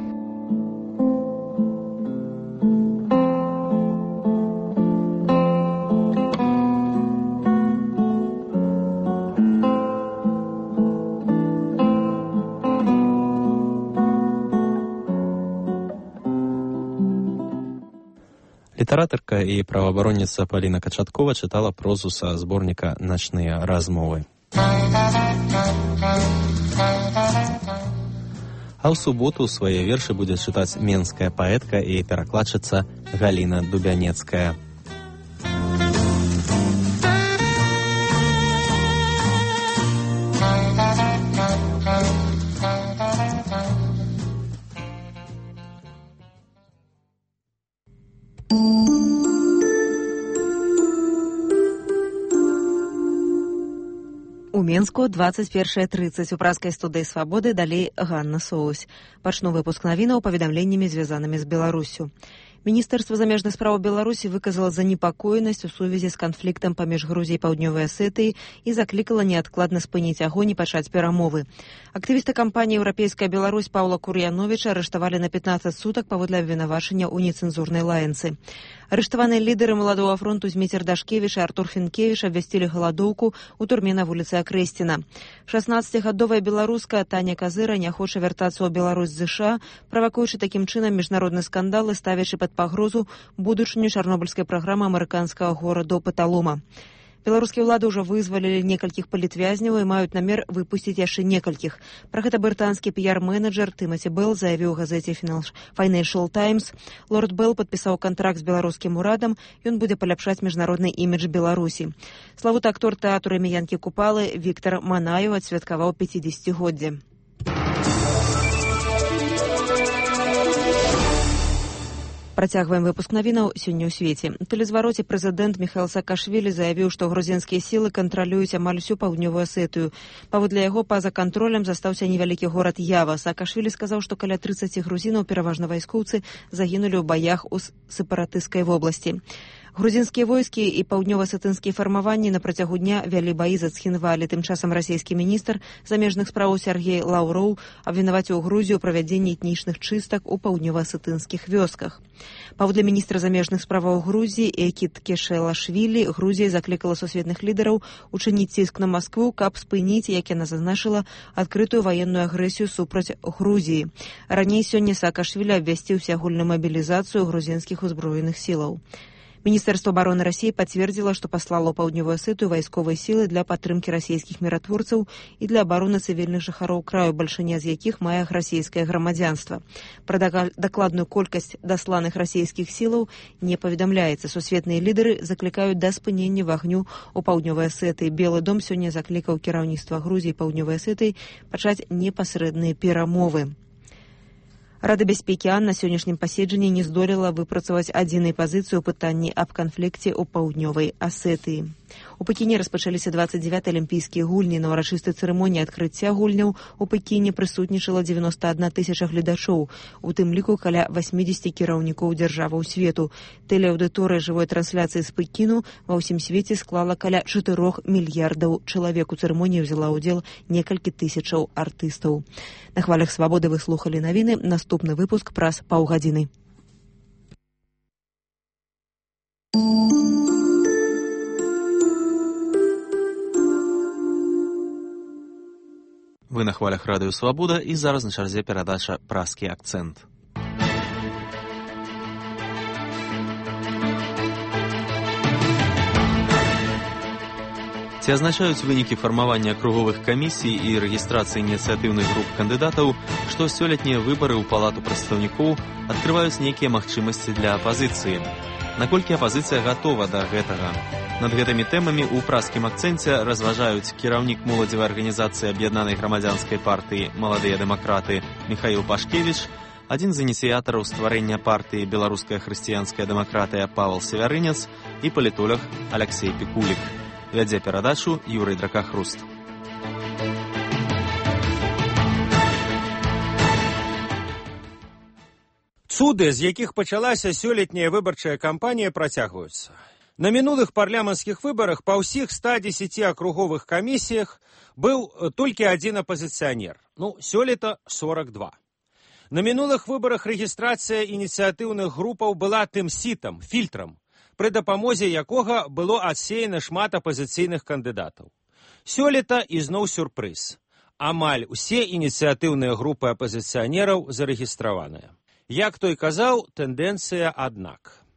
A: Літаратарка і праваабаронніца Паліна Качаткова чытала прозу са зборніка «Начныя размовы». А ў суботу свае вершы будзе чытаць менская паэтка і перакладчыца Галіна Дубянецкая.
D: У Менску 21:30 у праскай студыі «Свабоды», далей Ганна Соусь. Пачну выпуск навінаў паведамленнямі, звязанымі з Беларусю. Міністэрства замежных спраў Беларусі выказала занепакоенасць у сувязі з канфліктам паміж Грузіяй і Паўднёвай Асетыяй і заклікала неадкладна спыніць агонь і пачаць перамовы. Актывісты кампаніі «Еўрапейская Беларусь» Паўла Кур'яновіча арыштавалі на 15 сутак паводле абвінавачання ў нецэнзурнай лаянцы. Арыштаваныя лідары маладога фронту Зміцер Дашкевіч і Артур Фінкевіч абвясцілі галадоўку ў турме на вуліцы Акрэсціна. 16-гадовая беларуска Таня Казыра не хоча вяртацца ў Беларусь з ЗША, правакуючы такім чынам міжнародны скандал і ставячы пад пагрозу будучыню чарнобыльскай праграмы амерыканскага гораду Паталома. Беларускія ўлады ўжо вызвалілі некалькіх палітвязняў і маюць намер выпусціць яшчэ некалькіх. Пра гэта брытанскі піяр-менеджер Тымаці Белл заявіў у газеце Financial Times. Лорд Белл падпісаў кантракт з беларускім урадам, ён будзе паляпшаць міжнародны імідж Беларусі. Славуты актор тэатру імя Янкі Купалы Віктар Манаеў адсвяткаваў 50-годдзе. Працягваем выпуск навінаў сёння ў свеце. У тэлезвароце прэзідэнт Міхаіл Саакашвілі заявіў, што грузінскія сілы кантралююць амаль усю Паўднёвую Асетыю. Паводле яго па-за кантролем застаўся невялікі горад Ява. Саакашвілі сказаў, што каля 30 грузінаў, пераважна вайскоўцы, загінулі ў баях у сепаратысцкай вобласці. Грузінскія войскі і паўднёва-асетынскія фармаванні на працягу дня вялі баі за Цхінвалі. Тым часам расійскі міністр замежных спраў Сергей Лаўроў абвінаваціў Грузію ў правядзенні этнічных чыстак у паўднёва-асетынскіх вёсках. Паводле міністра замежных справаў Грузіі Экіт Кешелашвілі, Грузія заклікала сусветных лідараў учыніць ціск на Маскву, каб спыніць, як яна зазначыла, адкрытую ваенную агрэсію супраць Грузіі. Раней сёння Саакашвілі абвясціў усеагульную мабілізацыю грузінскіх узброеных сілаў. Міністэрства абароны Расіі пацвердзіла, што паслала ў Паўднёвую Асетыю вайсковыя сілы для падтрымкі расійскіх міратворцаў і для абароны цывільных жыхароў краю, бальшыня з якіх мае расійскае грамадзянства. Пра дакладную колькасць дасланых расійскіх сілаў не паведамляецца. Сусветныя лідары заклікаюць да спынення вагню ў Паўднёвай Асетыі. Белы дом сёння заклікаў кіраўніцтва Грузіі і Паўднёвай Асетыі пачаць непасрэдныя перамовы. Рада бяспекі АН на сённяшнім паседжанні не здолела выпрацаваць адзінай пазіцыі ў пытанні аб канфлікце ў Паўднёвай Асетыі. У Пекіне распачаліся 29 алімпійскія гульні. На ўрачыстай цырымоніі адкрыцця гульняў у Пекіне прысутнічала 91 тысяча гледачоў, у тым ліку каля 80 кіраўнікоў дзяржаваў свету. Тэлеаўдыторыя жывой трансляцыі з Пекіну ва ўсім свеце склала каля 4 мільярдаў чалавек. У цырымоніі взяла ўдзел некалькі тысячаў артыстаў. На хвалях Свабоды вы слухалі навіны. Наступны выпуск праз паўгадзіны.
A: Вы на хвалях радыё Свабода і зараз на чарзе перадача «Праскі акцэнт». Ці азначаюць вынікі фармавання акруговых камісій і рэгістрацыі ініцыятыўных груп кандыдатаў, што сёлетнія выбары ў палату прадстаўнікоў адкрываюць нейкія магчымасці для апазіцыі? Наколькі апазіцыя гатова да гэтага? Над гэтымі тэмамі ў праскім акцэнце разважаюць кіраўнік моладзевай арганізацыі аб'яднанай грамадзянскай партыі «Маладыя дэмакраты» Міхаіл Пашкевіч, адзін з ініцыятараў стварэння партыі «Беларуская хрысціянская дэмакратыя» Павел Севярынец і палітолог Аляксей Пікулік. Вядзе перадачу Юрый Дракахруст.
X: Цуды, з якіх пачалася сёлетняя выбарчая кампанія, працягваюцца. На мінулых парламенцкіх выбарах па ўсіх 110 акруговых камісіях быў толькі адзін апазіцыянер. Сёлета 42. На мінулых выбарах рэгістрацыя ініцыятыўных групаў была тым сітам, фільтрам, пры дапамозе якога было адсеяна шмат апазіцыйных кандыдатаў. Сёлета ізноў сюрпрыз. Амаль усе ініцыятыўныя групы апазіцыянераў зарэгістраваныя. Як той казаў, тэндэнцыя аднак.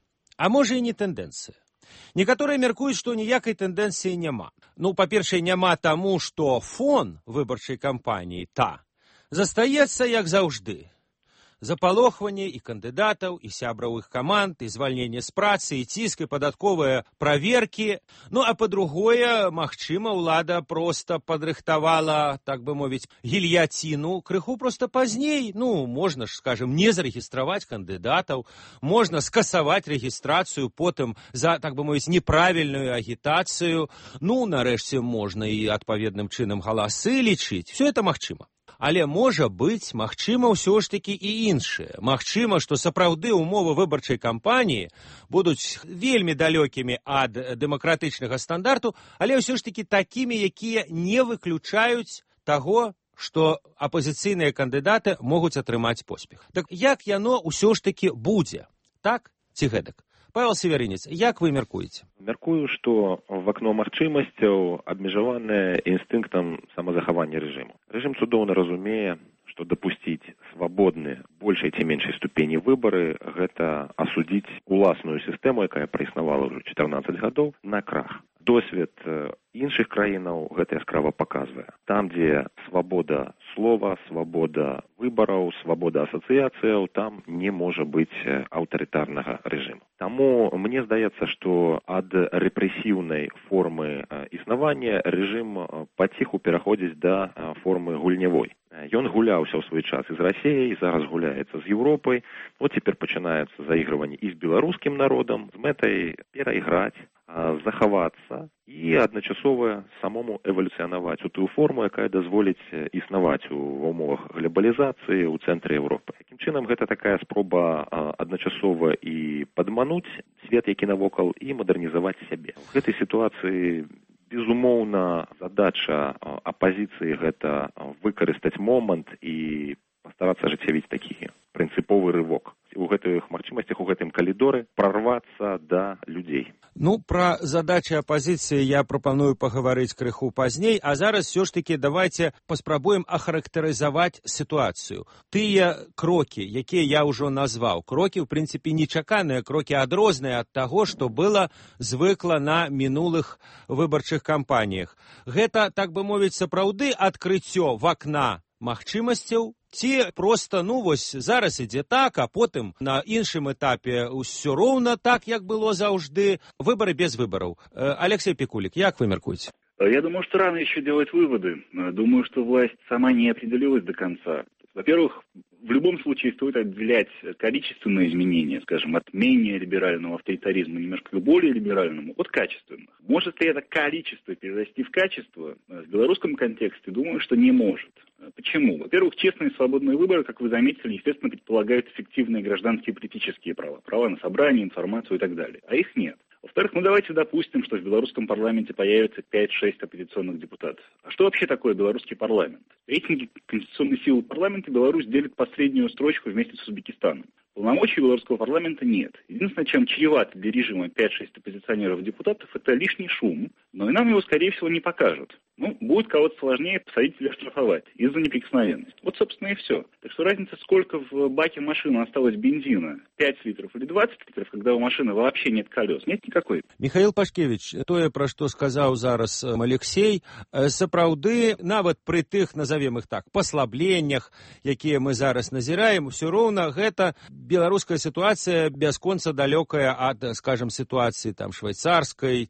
X: А можа і не тэндэнцыя. Некаторыя мяркуюць, што ніякай тэндэнцыі няма. Ну, па-першае, няма таму, што фон выбарчай кампаніі застаецца, як заўжды. Запалохванне і кандыдатаў, і сябраў іх каманд, і звальненне з працы, і ціск, і падатковыя праверкі. Ну, а па-другое, магчыма, ўлада проста падрыхтавала, так бы мовіць, гільяціну крыху проста пазней. Ну, можна ж, скажем, не зарэгістраваць кандыдатаў, можна скасаваць рэгістрацыю, потым за, так бы мовіць, неправільную агітацыю. Ну, нарэшце, можна і адпаведным чынам галасы лічыць. Все это магчыма. Але можа быць, магчыма, ўсё ж такі і іншае. Магчыма, што сапраўды ўмовы выбарчай кампаніі будуць вельмі далёкімі ад дэмакратычнага стандарту, але ўсё ж такі такімі, якія не выключаюць таго, што апазіцыйныя кандыдаты могуць атрымаць поспех. Так як яно ўсё ж такі будзе? Так ці гэтак? Павел Северинец, як вы мяркуеце?
E: Мяркую, што в акно магчымасцяў абмежаванае інстынктам самазахавання рэжыму. Рэжым цудоўна разумее, што дапусціць свабодныя большай ці меншай ступені выбары – гэта асудзіць уласную сістэму, якая праіснавала ўжо 14 гадоў, на крах. Досвед іншых краінаў гэта яскрава паказвае. Там, дзе свабода слова, свабода выбараў, свабода асацыяцыяў, там не можа быць аўтарытарнага рэжыму. Таму мне здаецца, што ад рэпрэсіўнай формы існавання рэжым паціху пераходзіць да формы гульнявой. Ён гуляўся ў свой час і з Расіяй, зараз гуляецца з Еўропай. Вот цяпер пачынаецца заігрыванне і з беларускім народам з мэтай перайграць, захавацца і адначасова самому эвалюцыянаваць у тую форму, якая дазволіць існаваць ва ўмовах глобалізацыі ў цэнтры Еўропы. Такім чынам, гэта такая спроба адначасова і падмануць свет, які навокал, і мадэрнізаваць сябе. У гэтай сітуацыі безумоўна, задача апазіцыі гэта выкарыстаць момант і пастарацца ажыццявіць такі прынцыповы рывок. У гэтых магчымасцях, у гэтым калідоры прарвацца да людзей.
X: Ну, пра задачы апазіцыі я прапаную пагаварыць крыху пазней, а зараз все ж таки давайте паспрабуем ахарактарызаваць сітуацыю. Тыя крокі, якія я ўжо назваў, крокі, ў прынцыпе, нечаканыя, крокі адрозныя ад таго, што было звыкла на мінулых выбарчых кампаніях. Гэта, так бы мовіць, сапраўды адкрыццё вакна магчымасцяў, ці проста, ну вось, зараз ідзе так, а потым на іншым этапе ўсё роўна так, як было заўжды, выбары без выбараў. Алексей Пикулик, як вы мяркуеце?
F: Я думаю, что рано еще делать выводы. Думаю, что власть сама не определилась до конца. Во-первых, в любом случае стоит отделять количественные изменения, скажем, от менее либерального авторитаризма немножко к более либеральному, от качественных. Может ли это количество перерасти в качество? В белорусском контексте думаю, что не может. Почему? Во-первых, честные и свободные выборы, как вы заметили, естественно, предполагают эффективные гражданские и политические права. Права на собрание, информацию и так далее. А их нет. Во-вторых, ну давайте допустим, что в белорусском парламенте появится 5-6 оппозиционных депутатов. А что вообще такое белорусский парламент? Рейтинги конституционной силы парламента Беларусь делит по среднюю строчку вместе с Узбекистаном. Полномочий белорусского парламента нет. Единственное, чем чревато для режима 5-6 оппозиционеров-депутатов, это лишний шум, но и нам его, скорее всего, не покажут. Ну, будет кого-то сложнее посадить или оштрафовать из-за неприкосновенности. Вот, собственно, и все. Так что разница, сколько в баке машины осталось бензина, 5 литров или 20 литров, когда у машины вообще нет колес, нет никакой.
X: Михаил Пашкевич, тое, пра што сказаў зараз Алексей, сапраўды, нават пры тых, назовем их так, паслабленнях, якія мы зараз назіраем, все роўна гэта беларуская ситуация бясконца далёкая ад, скажем, ситуации там швейцарской,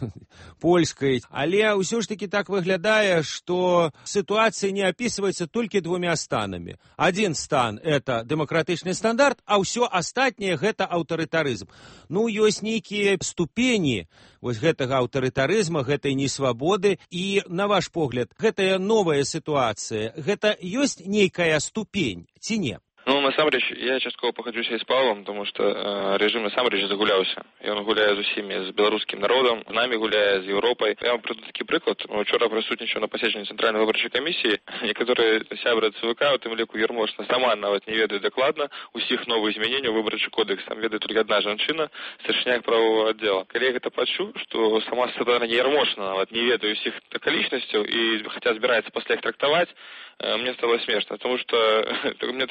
X: польской. Але ўсё ж таки так выглядае, што ситуация не описывается только двумя станами. Один стан – это демократичный стандарт, а ўсё астатняе – гэта аўтарытарызм. Ну, ёсць нейкія ступені вось гэтага аўтарытарызма, гэтай несвабоды. І, на ваш погляд, гэтая новая ситуация, гэта ёсць нейкая ступень, ці не?
G: Ну, насамрэч, я часткова пагаджуся з Павлом, тому што рэжым насамрэч загуляўся. Ён гуляе з усімі, з беларускім народам, з намі гуляе, з Еўропай. Я вам прыду такі прыклад. Учора прысутнічаў на паседжанні Цэнтральнай выбарчай камісіі. Некаторыя сябры ЦВК, у тым ліку Ермошна, сама нават не ведае дакладна усіх новых змяненняў выбарчы кодекс. Там ведае толькі адна жанчына, старшыня правового аддзела. Калі я гэта пачуў, што сама Светлана Ермошна нават не ведае усіх акалічнасцяў і хаця збіраецца пасля іх трактаваць, мне стало смешно, потому что у меня такое выражение,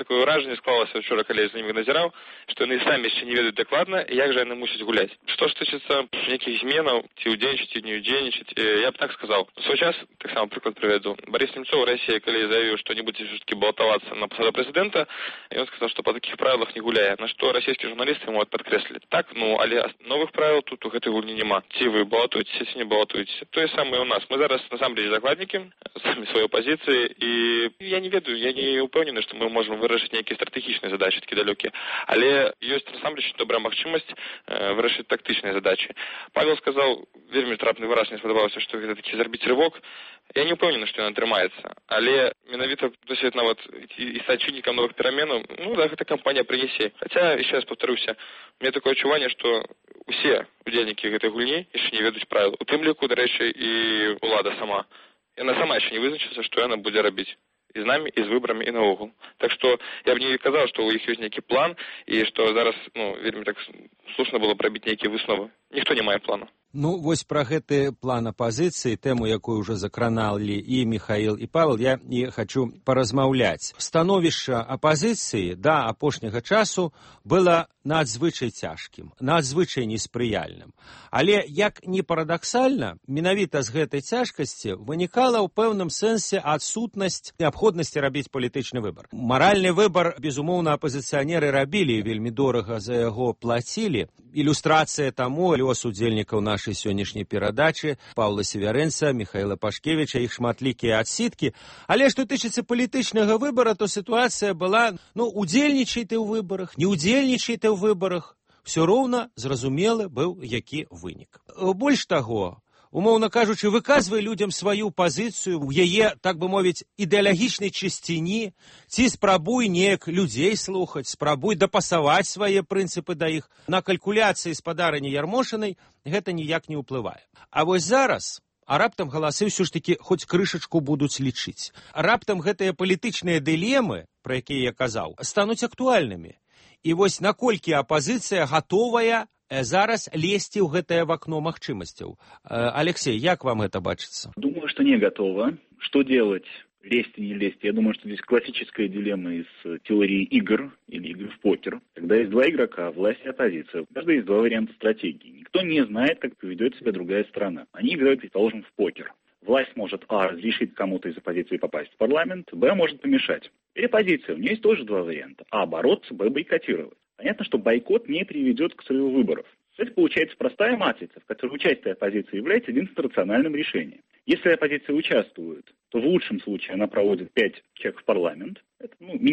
G: ўражанне склалася учора, калі я за імі назіраў, што яны самі яшчэ не ведаюць дакладна, як жа яны мусяць гуляць. Што ж тычыцца нейкіх зменаў, ці ўдзельнічаць, ці не ўдзельнічаць, я б так сказаў. У свой час, таксама прыклад прывяду, Борис Немцов в России, калі заявіў, што не будзе все-таки балатавацца на посаду прэзідэнта, і он сказаў, што па такіх правілах не гуляе, на што расійскія журналісты ему падкрэслілі. Так, але новых правил тут у гэтай гульні няма. Ці вы балатуецеся, ці не балатуецеся. Тое самае у нас. Мы зараз насамрэч закладнікі самі сваёй пазіцыі, і я не ведаю, я не упэўнены, што мы можам вырашыць нейкія стратэгічныя задачы, такі далёкія. Але ёсць насамрэч добрая магчымасць вырашыць тактычныя задачы. Павел сказаў, вельмі трапны выраз, мне спадабаўся, што гэта такі зрабіць рывок. Я не упэўнены, што ён атрымаецца. Але менавіта досвед нават і стаць чыннікам новых пераменаў, да, гэта кампанія прынесе. Хаця, яшчэ раз паўтаруся, у меня такое адчуванне, што усе удзельнікі гэтай гульні яшчэ не ведаюць правіл. У тым ліку, дарэчы, і ўлада сама. Яна сама яшчэ не вызначыцца, што яна будзе рабіць. І з намі, і з выбарамі, і наогул. Так што я б не казаў, што ў іх ёсць нейкі план, і што зараз, вельмі так слушна было прабіць нейкія высновы. Ніхто не мае плану.
X: Вось пра гэты план апазіцыі, тэму, якую ўжо закраналі і Михаил, і Павел, я і хачу паразмаўляць. Становішча апазіцыі да апошняга часу было надзвычай цяжкім, надзвычай неспрыяльным. Але, як не парадаксальна, менавіта з гэтай цяжкасці вынікала ў пэўным сэнсе адсутнасць неабходнасці рабіць палітычны выбар. Маральны выбар, безумоўна, апазіцыянеры рабілі, вельмі дорага за яго плацілі. Ілюстрацыя таму лёс удзельнікаў нашай сённяшняй перадачы Паўла Севярэнца, Михаила Пашкевіча, іх шматлікія адсіткі. Але што тычыцца палітычнага выбара, то сітуацыя была, удзельнічай ты ў выбарах, не удзельнічай ты ў выбарах, все роўна зразумелы быў які вынік. Больш таго, умоўна кажучы, выказвай людзям сваю пазіцыю ў яе, так бы мовіць, ідэалагічнай чысціні, ці спрабуй неяк людзей слухаць, спрабуй дапасаваць свае прынцыпы да іх. На калькуляцыі спадарыні Ярмошынай гэта ніяк не ўплывае. А вось зараз раптам галасы ўсё ж такі хоць крышачку будуць лічыць. Раптам гэтыя палітычныя дылемы, пра якія я казаў, стануць актуальнымі. І вось наколькі апазіцыя гатовая зараз лезці ў гэтае вакно магчымасцяў. Алексей, як вам это бачится?
F: Думаю, что не готово. Что делать? Лезть и не лезть? Я думаю, что здесь классическая дилемма из теории игр или игр в покер. Когда есть два игрока, власть и оппозиция, у каждого есть два варианта стратегии. Никто не знает, как поведет себя другая сторона. Они играют, предположим, в покер. Власть может, разрешить кому-то из оппозиции попасть в парламент, может помешать. Или оппозиция, у нее есть тоже два варианта. Бороться, бойкотировать. Понятно, что бойкот не приведет к срыву выборов. Это получается простая матрица, в которой участие оппозиции является единственным рациональным решением. Если оппозиция участвует, то в лучшем случае она проводит 5 человек в парламент. Это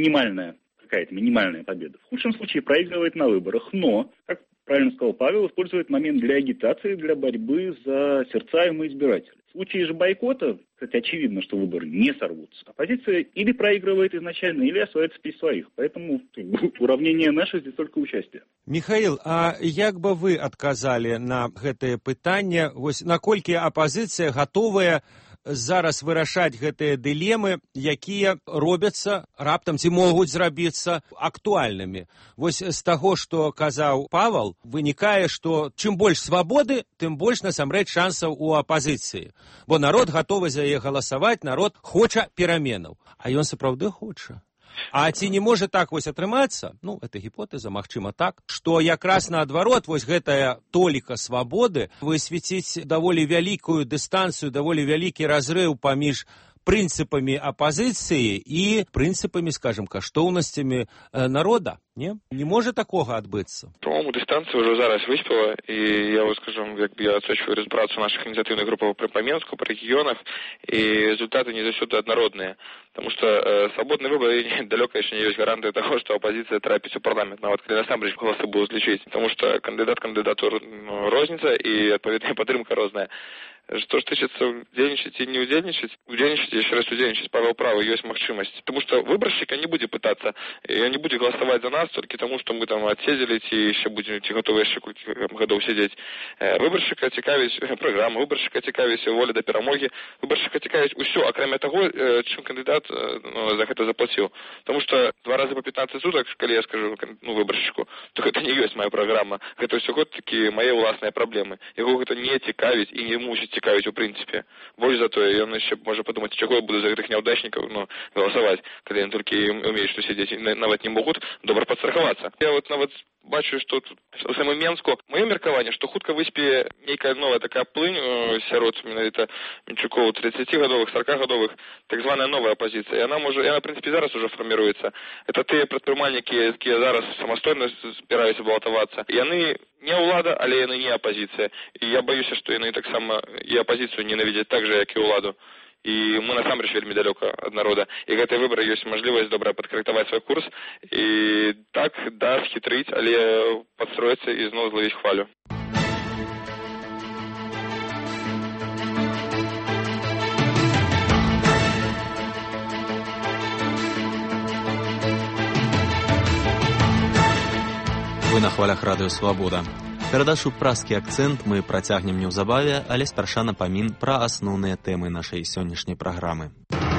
F: какая-то минимальная победа. В худшем случае проигрывает на выборах, но, как правильно сказал Павел, использует момент для агитации, для борьбы за сердца и избирателей. В случае же бойкота, кстати, очевидно, что выборы не сорвутся. Оппозиция или проигрывает изначально, или остается при своих. Поэтому уравнение наше здесь только участие.
X: Михаил, а як бы вы адказалі на гэтае пытанне? Вось наколькі апазіцыя гатовая зараз вырашаць гэтыя дылемы, якія робяцца раптам ці могуць зрабіцца актуальнымі. Вось з таго, што казаў Павел, вынікае, што чым больш свабоды, тым больш насамрэч шансаў у апазіцыі. Бо народ гатовы за яе галасаваць, народ хоча пераменаў. А ён сапраўды хоча. А ці не можа так вось атрымацца, это гіпотэза, магчыма так, што якраз наадварот вось гэтая толіка свабоды высветіць даволі вялікую дыстанцыю, даволі вялікі разрыў паміж прынцыпамі апазіцыі і прынцыпамі, скажем, каштоўнасцямі народа. Не можа такога адбыцца.
G: По-моему, дыстанцыя ўжо зараз выспела, і я вот, скажем, я адсочваю працу наших ініцыятыўных групаў па Менску, па рэгіёнах, і результаты не заўсёды аднародныя. Потому что свободный выбор далеко еще не есть гарантия того, что оппозиция трапится в парламент. Но вот когда насамрэч голосы будут лічыць, потому что кандидату розница и отповедная падтрымка розная. Что ж тычыцца удзельнічаць и не удзельнічаць, еще раз удзельнічаць, Павел правы, есть магчымасць. Потому что выборщик не будет пытаться, и не будет голосовать за нас только потому, что мы там отседзелі, ці еще будем готовы еще годов сидеть. Выборщика цікавіць программа, выборщика цікавіць воля до перамоги, выборщика цікавіць усё, акрамя того, чым кандидат за гэта заплатил. Потому что 2 раза по 15 суток, калі я скажу выборщику, то это не есть моя программа. Это все год такие мои власныя проблемы. Яго гэта не цікавіць и не мусіць цікавіць у прынцыпе. Больш за тое, ён яшчэ можа падумаць, чаго я буду за гэтых няўдачнікаў галасаваць, калі яны толькі умеюць што сядзець і нават не могуць добра падстрахавацца. Я нават бачу, што тут у самым Менску маё меркаванне, што хутка выспее нейкая новая такая плынь сярод менавіта Мінчукоў 30-гадовых, 40-гадовых, так званая новая апазіцыя. Яна в прынцыпе зараз ужо фарміруецца. Это тыя прадпрымальнікі, якія зараз самастойна збіраюцца балатавацца. Яны не ўлада, але яны не апазіцыя. І я баюся, што яны таксама і апазіцыю ненавідзяць так жа, як і ўладу. І мы насамрэч вельмі далёка ад народа. І гэтыя выбары ёсць мажлівасць добра падкарэктаваць свой курс і так, да, схітрыць, але падстроіцца і зноў злавіць хвалю.
A: Вы на хвалях радыё «Свабода». Перадачу «Праскі акцэнт» мы працягнем неўзабаве, але спярша напамін пра асноўныя тэмы нашай сённяшняй праграмы.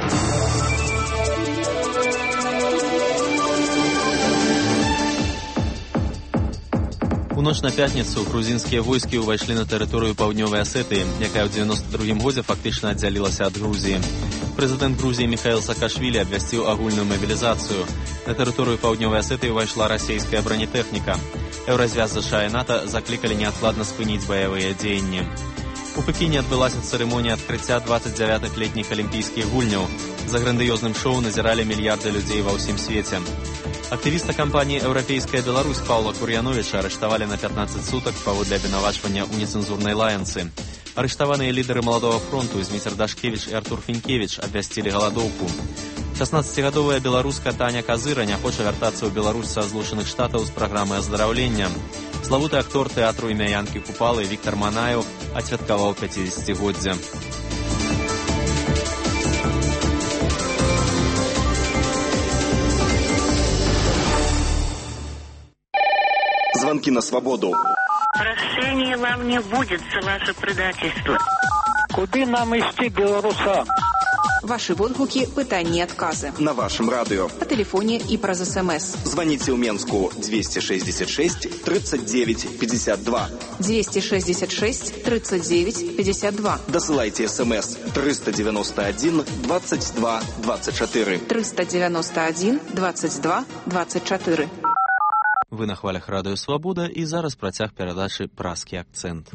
A: У ноч на пятніцу грузінскія войскі ўвайшлі на тэрыторыю паўднёвай Асетыі, якая ў 92-м годзе фактычна аддзялілася ад Грузіі. Прэзідэнт Грузіі Міхаіл Саакашвілі абвясціў агульную мабілізацыю. На тэрыторыю паўднёвай Асетыі ўвайшла расійская бронетэхніка. Еўразвяз США і НАТО заклікалі неадкладна спыніць баявыя дзеянні. У Пекіне адбылася цырымонія адкрыцця 29-х летніх алімпійскіх гульняў. За грандыёзным шоу назіралі мільярды людзей ва ўсім свеце. Актывіста кампаніі «Еўрапейская Беларусь» Паўла Кур'яновіча арыштавалі на 15 сутак паводле абвінавачвання ў нецэнзурнай лаянцы. Арыштаваныя лідары Маладога фронту Зміцер Дашкевіч і Артур Фінкевіч абвясцілі галадоўку. 16-гадовая беларуска Таня Казыра не хоча вяртацца ў Беларусь са Злучаных Штатаў з праграмы аздараўлення. Славуты актор тэатру імя Янкі Купалы Віктар Манаеў адсвяткаваў 50-годдзе.
I: Звонки на свободу.
T: Прощения вам не будет за ваше предательство.
K: Куды нам ісці, беларусам?
L: Ваши водгуки, пытанні і адказы.
I: На вашем радио.
L: По телефоне и праз СМС.
I: Звоните в Менску 266 39 52.
L: 266 39 52.
I: Досылайте СМС 391 22 24.
L: 391 22 24.
A: Вы на хвалях радыё «Свабода» і зараз працяг перадачы «Праскі акцэнт».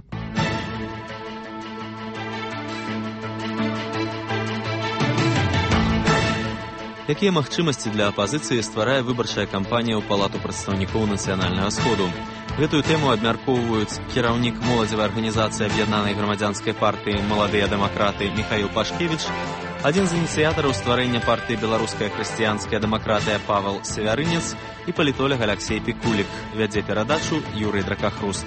A: Якія магчымасці для апазіцыі стварае выбарчая кампанія ў Палату прадстаўнікоў нацыянальнага сходу? Гэтую тэму абмяркоўваюць кіраўнік моладзевай арганізацыі аб'яднанай грамадзянскай партыі «Маладыя дэмакраты» Міхаіл Пашкевіч, адзін з ініцыятараў стварэння партыі «Беларуская хрысціянская дэмакратыя» Павел Севярынец і палітолог Алексей Пікулік. Вядзе перадачу Юрый Дракахруст.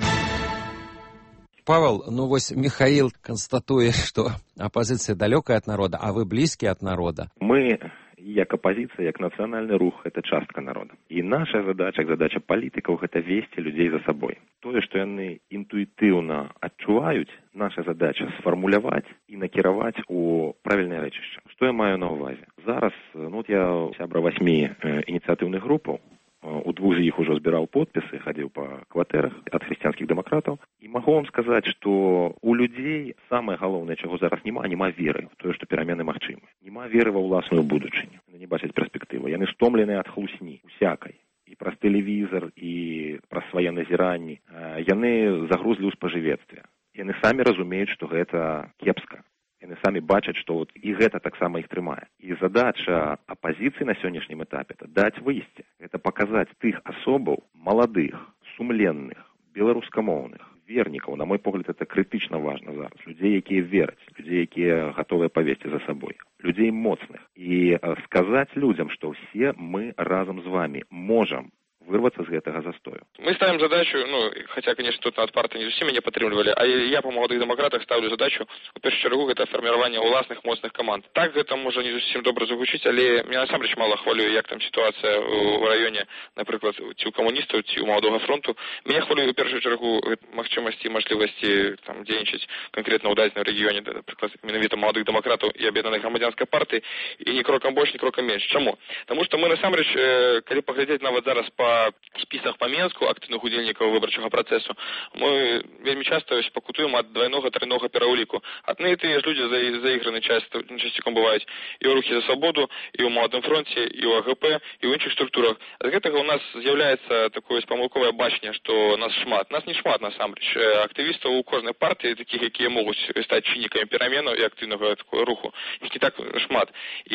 X: Павел, вось Михаил констатует, что оппозиция далекая от народа, а вы близкие от народа.
E: Мы, як апозіцыя, як нацыянальны рух, это частка народа. І наша задача, задача палітыкаў, гэта весці людзей за сабой. Тое, што яны інтуітыўна адчуваюць, наша задача сфармуляваць і накіраваць у правільнае рэчышча. Што я маю на ўвазе? Зараз, я сябра 8 ініцыятыўных групаў, у 2 з іх ужо збіраў подпісы, хадзіў па кватэрах ад хрысціянскіх дэмакратаў. І магу вам сказаць, што у людзей самае галоўнае, чаго зараз няма веры в тое, што перамены магчымы. Няма веры ва ўласную будучыню. Яны не бачаць перспектывы. Яны стомленыя ад хлусні усякай. І праз тэлевізор, і праз свае назіранні. Яны загрузлі ў спажывецтве. Яны самі разумеюць, што гэта кепска. Яны самі бачаць, што і гэта таксама іх трымае. І задача апазіцыі на сённяшнім этапе – это даць выйсце. Это паказаць тых асобаў, маладых, сумленных, беларускамоўных, вернікаў. На мой погляд, это крытычна важна зараз. Людзей, якія вераць, людзей, якія гатовыя павесці за сабой. Людзей моцных. І сказаць людзям, што ўсе мы разам з вамі можам вырваться з гэтага застою.
G: Мы ставим задачу, хотя, конечно, тут над партией не зусім мяне падтрымлівалі, а я па маладых дэмакратах ставлю задачу, у першую чаргу, гэта фарміраванне ўласных моцных каманд. Так гэта можа не зусім добра загучыць, але меня насамрэч мала хвалюе, як там сітуацыя ў раёне, напрыклад, ці ў камуністаў, ці ў маладога фронту. Меня хвалюе у першую чаргу магчымасці і мажлівасці там дзейнічаць канкрэтна ў дадзеным рэгіёне, напрыклад, менавіта маладых дэмакратаў і аб'яднанай грамадзянскай партыі, і ні крокам больш, ні крокам менш. Чаму? Таму што мы насамрэч, калі паглядзець нават зараз па па спісах па Менску актыўных удзельнікаў выбарчага працэсу, мы вельмі часта пакутуем ад двайнога трайнога пераўліку. Адны і тыя ж людзі заіграны часцяком бываюць і ў рухі за свабоду, і ў Маладым фронце, і ў АГП, і ў іншых структурах. З гэтага у нас з'яўляецца такое памылковае бачанне, што нас шмат. Нас не шмат насамрэч. Актывістаў у кожнай партыі, такіх, якія могуць стаць чыннікамі пераменаў і актыўнага руху, іх не так шмат.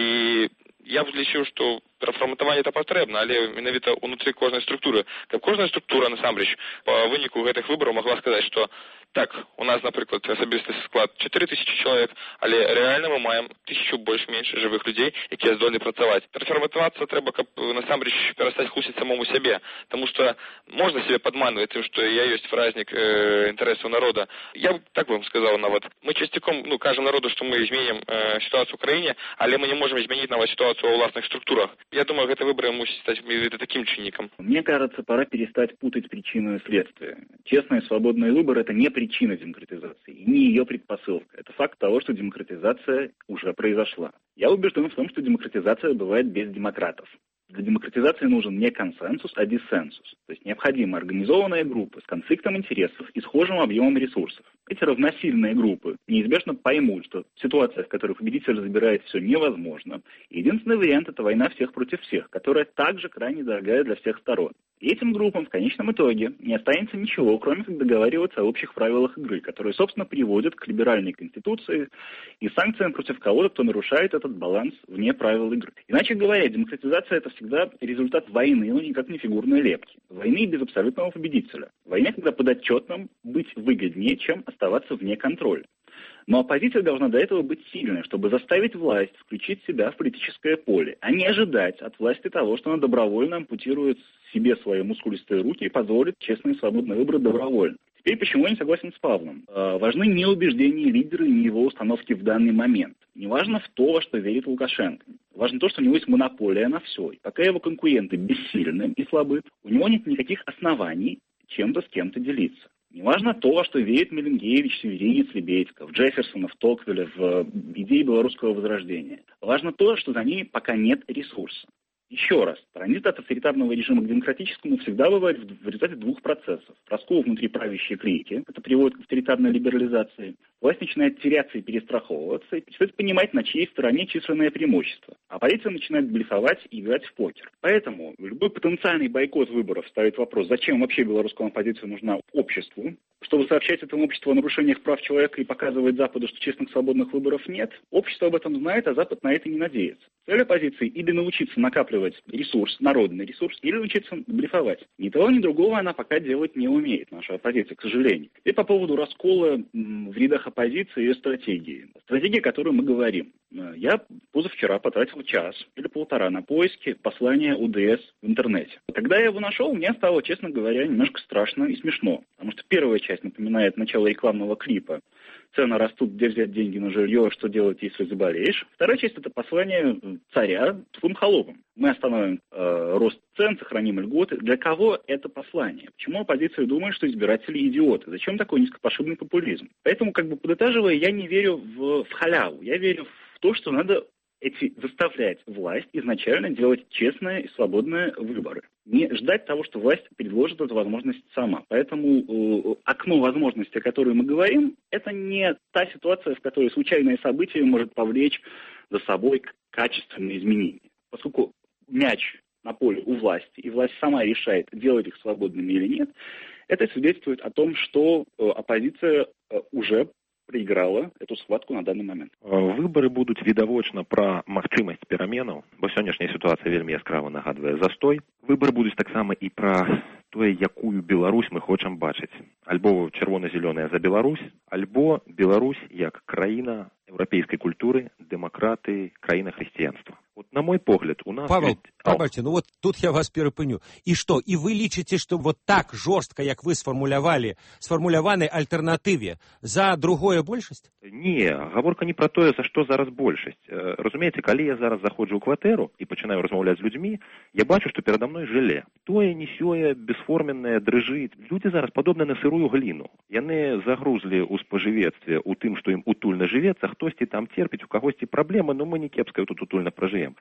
G: І я б лічыў, што перафарматаванне это патрэбна, але менавіта ўнутры кожнай структуры. Каб кожная структура насамрэч па выніку гэтых выбараў могла сказаць, што так, у нас, напрыклад, асабісты склад 4000 чалавек, але рэальна мы маем 1000 больш-менш жывых людзей, якія здольны працаваць. Перафарматавацца трэба, каб насамрэч перастаць хлусіць самому сябе, таму што можна сябе падманваць тым, што я ёсць празднік інтарэсаў народа. Я б так вам сказаў нават. Мы часцяком кажам народу, што мы зменім сітуацыю ў краіне, але мы не можам змяніць нават ситуацию во властных структурах. Я думаю, это выборы мусит стать таким чинником.
F: Мне кажется, пора перестать путать причину и следствие. Честные свободные выборы – это не причина демократизации, и не ее предпосылка. Это факт того, что демократизация уже произошла. Я убежден в том, что демократизация бывает без демократов. Для демократизации нужен не консенсус, а диссенсус. То есть необходимы организованные группы с конфликтом интересов и схожим объемом ресурсов. Эти равносильные группы неизбежно поймут, что ситуация, в которой победитель забирает все, невозможна. И единственный вариант – это война всех против всех, которая также крайне дорогая для всех сторон. И этим группам в конечном итоге не останется ничего, кроме как договариваться о общих правилах игры, которые, собственно, приводят к либеральной конституции и санкциям против кого-то, кто нарушает этот баланс вне правил игры. Иначе говоря, демократизация – это всегда результат войны, но никак не фигурной лепки. Войны без абсолютного победителя. Война, когда подотчетным быть выгоднее, чем оставаться вне контроля. Но оппозиция должна до этого быть сильной, чтобы заставить власть включить себя в политическое поле, а не ожидать от власти того, что она добровольно ампутирует себе свои мускулистые руки и позволит честные и свободные выборы добровольно. Теперь почему я не согласен с Павлом? Важны не убеждения лидера и не его установки в данный момент. Не важно в то, во что верит Лукашенко. Важно то, что у него есть монополия на все. И пока его конкуренты бессильны и слабы, у него нет никаких оснований чем-то с кем-то делиться. Неважно то, во что верит Меленгевич, Северинец, Лебедьков, Джефферсонов, Токвеля в идее белорусского возрождения. Важно то, что за ними пока нет ресурса. Еще раз, транзит от авторитарного режима к демократическому всегда бывает в результате двух процессов. Раскол внутри правящей клики, это приводит к авторитарной либерализации. Власть начинает теряться и перестраховываться, и начинает понимать, на чьей стороне численное преимущество. Оппозиция начинает блефовать и играть в покер. Поэтому любой потенциальный бойкот выборов ставит вопрос, зачем вообще белорусскому оппозиция нужна обществу, чтобы сообщать этому обществу о нарушениях прав человека и показывать Западу, что честных свободных выборов нет. Общество об этом знает, а Запад на это не надеется. Цель оппозиции или научиться накапливать ресурс, народный ресурс, или научиться блефовать. Ни того, ни другого она пока делать не умеет, наша оппозиция, к сожалению. И по поводу раскола в рядах оппозиции и ее стратегии. Стратегия, о которой мы говорим. Я позавчера потратил час или полтора на поиски послания УДС в интернете. Когда я его нашел, мне стало, честно говоря, немножко страшно и смешно. Потому что первая часть напоминает начало рекламного клипа. Цены растут, где взять деньги на жилье, что делать, если заболеешь. Вторая часть – это послание царя тупым холопам. Мы остановим рост цен, сохраним льготы. Для кого это послание? Почему оппозиция думает, что избиратели идиоты? Зачем такой низкопошибный популизм? Поэтому, подытаживая, я не верю в халяву. Я верю в то, что надо заставлять власть изначально делать честные и свободные выборы. Не ждать того, что власть предложит эту возможность сама. Поэтому окно возможностей, о которой мы говорим, это не та ситуация, в которой случайное событие может повлечь за собой качественные изменения. Поскольку мяч на поле у власти, и власть сама решает, делать их свободными или нет, это свидетельствует о том, что оппозиция уже проиграла эту схватку на данный момент.
E: Выборы будуць відавочна пра магчымасць пераменаў, бо сённяшняя сітуацыя вельмі яскрава нагадвае застой. Выборы будуць таксама і пра тое, якую Беларусь мы хочам бачыць. Альбо чырвона-зялёная за Беларусь, альбо Беларусь як краіна еўрапейскай культуры, дэмакраты, краіна хрысціянства. Вот на мой погляд, у нас...
X: Павел, пробачьте, ну вот тут я вас перепыню. И что, и вы лічыце, что вот так жорстка, як вы сфармуляваны альтэрнатыве, за другое большасць?
E: Не, гаворка не пра тое, за што зараз большасць. Разумееце, калі я зараз заходжу ў кватэру і пачынаю размаўляць з людзьмі, я бачу, што перада мной жыле. Тое, не сёе, бесформеннае, дрыжыць. Людзі зараз падобны на сырую гліну. Яны загрузлі ў спажывецтве, у тым, што ім утульна жывецца, хтосьці там терпіць, у кагосьці праблемы, но мы не кепска тут утульна пражывем.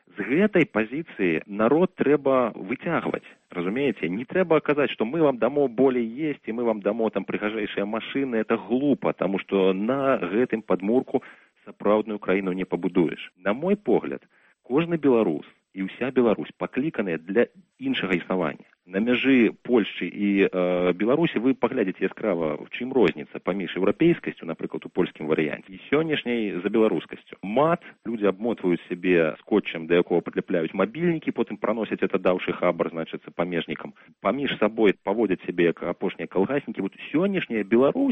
E: З гэтай пазіцыі народ трэба выцягваць. Разумееце, не трэба казаць, што мы вам дамо болей есці, мы вам дамо там прыгажэйшыя машыны. Это глупа, таму што на гэтым падмурку сапраўдную краіну не пабудуеш. На мой погляд, кожны беларус і ўся Беларусь пакліканыя для іншага існавання. На мяжы Польшчы і Беларусі вы паглядзіце яскрава, в чым розніца паміж еўрапейскасцю, напрыклад, у польскім варыянце, і сённяшняй за беларускасцю. Мат, людзі абмотваюць сябе скотчам, да якога падляпляюць мабільнікі, потым праносяць это даўшы хабар, значыцца, памежнікам. Паміж сабой паводзяць сябе як апошнія калгаснікі. Вот сённяшняя Беларусь,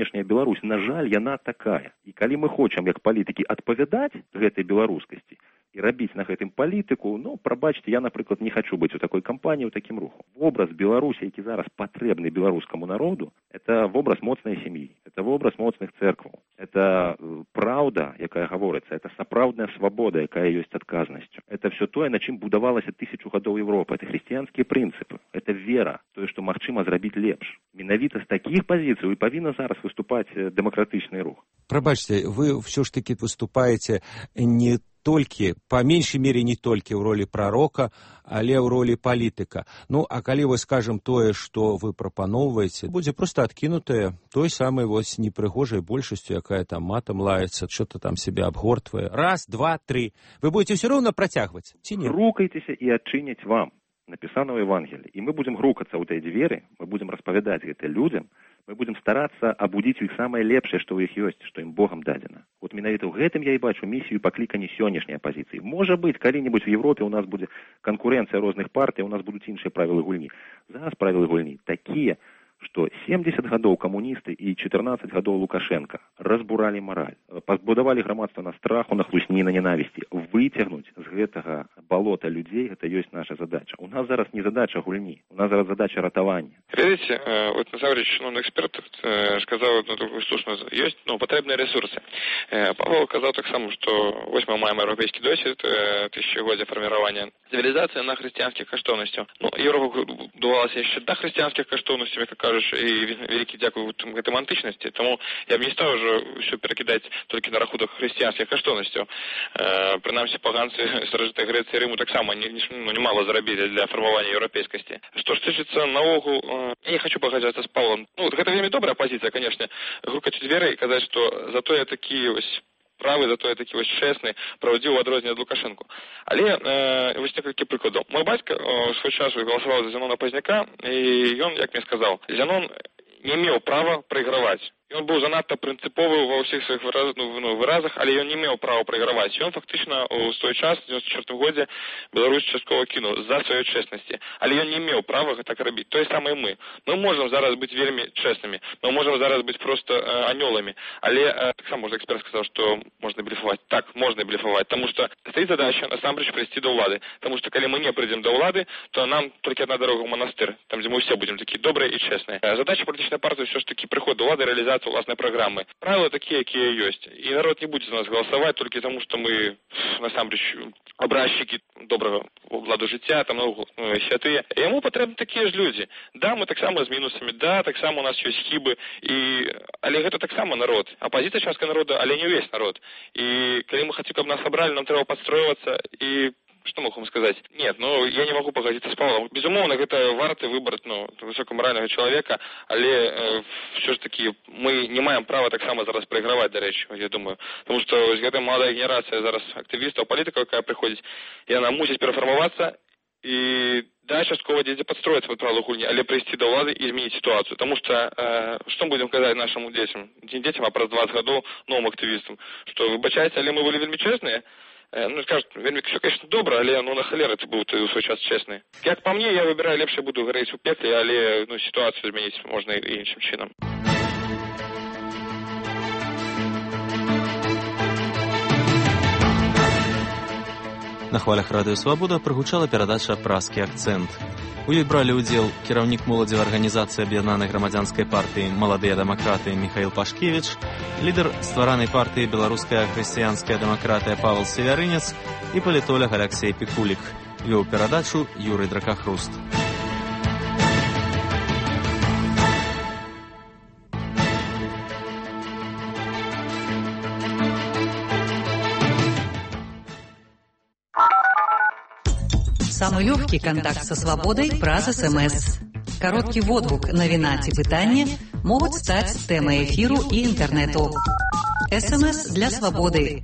E: на жаль, яна такая. І калі мы хочам, як палітыкі, адпавядаць гэтай беларускасці, і рабіць на гэтым палітыку, ну, прабачце, я, напрыклад, не хачу быць у такой кампаніі, у такім руху. Вобраз Беларусі, які зараз патрэбны беларускаму народу, это вобраз моцнай сям'і, это вобраз моцных церкваў, это праўда, якая гаворыцца, это сапраўдная свабода, якая ёсць адказнасцю. Это все тое, на чым будавалася 1000 гадоў Европы. Это хрысціянскія прынцыпы, это вера, тое, што магчыма зрабіць лепш. Менавіта з такіх пазіцый і павінна зараз выступаць дэмакратычны рух.
X: Прабачце, вы ўсё ж такі выступаеце не толькі, па меншай мере не толькі ў ролі прарока, але ў ролі палітыка. Ну, а калі вы скажам тое, што вы прапаноўваеце, будзе проста адкінутае той самай вось непрыгожай большасцю, якая там матам лаецца, што-то там себе абгортвае. Раз, два, тры. Вы будете ўсё роўна працягваць, ці не?
E: Грукайцеся і адчыняць вам, напісана ў Евангеліі. І мы будзем грукацца ў той дзверы, мы будзем распавядаць гэта людзям, мы будем стараться абудзіць у іх самае лепшае, што ў іх ёсць, што ім Богам дадзена. Вот менавіта ў гэтым я і бачу місію паклікання сённяшняй апазіцыі. Можа быць, калі-небудзь в Европе у нас будзе канкурэнцыя розных партый, у нас будуць іншыя правілы гульні. Зараз правілы гульні такія, што 70 гадоў камуністы і 14 гадоў Лукашенко разбуралі мараль, пазбудавалі грамадства на страху, на хлусні, на ненавісці. Выцягнуць з гэтага балота людзей, гэта ёсць наша задача. У нас зараз не задача гульні, у нас зараз задача ратавання.
G: Видите, вот насамрэч, эксперт сказаў одну такую слушную, ёсць патрэбныя ресурсы. Павел казаў таксама, што вось мы маем еўрапейскі досвед, тысячагоддзя фарміравання цывілізацыі на хрысціянскіх каштоўнасцях. Еўропа будавалася яшчэ да хрысціянскіх каштоўнасцяў, як и великий дякую гэтым антычнасці. Таму я б не стаў ўжо ўсё перакідаць толькі на рахунак хрысціянскіх каштоўнасцяў. Прынамсі, паганцы старажытнай Грэцыі і Рыму таксама немало зарабілі для фармавання еўрапейскасці. Што ж тычыцца наогул, я не хочу пагаджацца з Павлом. Гэта вельмі добрая пазіцыя, канешне, грукаць у дзверы і казаць, што зато я такі вось правы, зато я такі вось чэсны, правдзівы ў адрозненне ад Лукашэнку. Але вось некалькі прыкладаў. Мой бацька ў свой час галасаваў за Зянона Пазняка, і ён, як мне сказаў, Зянон не меў права прайграваць. Ён быў занадта прынцыповы ва ўсіх сваіх выразах, але ён не меў права прайграваць. Ён фактычна ў свой час, у 94 годзе, Беларусь часткова кінуў з-за сваёй чэснасці. Але ён не меў права гэта рабіць. Тое самае мы. Мы можам зараз быць вельмі чэснымі. Мы можам зараз быць проста анёламі. Але таксама можна эксперт сказаў, што можна блефаваць. Так, можна блефаваць. Таму што стаіць задача насамрэч прыйсці да ўлады. Таму што калі мы не прыйдзем да ўлады, то нам толькі адна дарога ў манастыр. Там, дзе мы ўсе будзем такія добрыя і чэсныя. Задача палітычнай партыі ўсё ж такі прыход да ўлады, рэалізацыя власнай праграмы. Правілы такія, якія ёсць. І народ не будзе за нас галасаваць толькі таму, што мы насамрэч абразчыкі добрага ладу жыцця, там святыя. Яму патрэбны такія ж людзі. Да, мы таксама з мінусамі, да, таксама у нас ёсць хібы, але гэта таксама народ. Апазіцыя частка народа, але не ўвесь народ. І калі мы хацім, каб нас абралі, нам трэба падстройвацца і что могу сказать? Нет, я не могу погодиться с Павлом. Безумоўно, гэта варты выбор высокамаральнага чалавека, але все ж таки мы не маем права таксама зараз прайграваць, дарэчы, я думаю. Потому что гэта маладая генерацыя зараз актывістаў, палітыкаў, якая прыходзіць, яна мусіць перафармавацца і да, часткова дзе падстроіцца пад правілы гульні, але прыйсці да ўлады і змяніць сітуацыю. Таму што што будзем казаць нашым дзецям? Не дзецям, а праз 20 гадоў новым актывістам, што выбачайце, але мы былі вельмі чэсныя. Скажут, все, конечно, добро, але на халеры ты был в свой час честный. Как по мне, я выбираю, лепше буду гореть у пекле, але ситуацию изменить можно и іншим чином.
A: На хвалях Радыё Свабода прагучала перадача «Празкі акцэнт». У ёй бралі ўдзел кіраўнік моладзевай арганізацыі аб'яднанай грамадзянскай партыі «Маладыя дэмакраты» Міхаіл Пашкевіч, лідар стваранай партыі «Беларуская хрысціянская дэмакратыя» Павел Севярынец і палітолог Аляксей Пікулік. Вёў перадачу Юрый Дракахруст.
M: Самый легкий контакт со свободой праз СМС. Короткий водгук, навіна ці пытанне могуць стаць тэмай эфіру і інтэрнэту. СМС для свабоды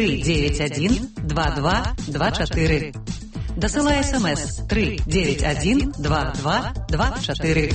M: 391-2224. Дасылай СМС 391-2224.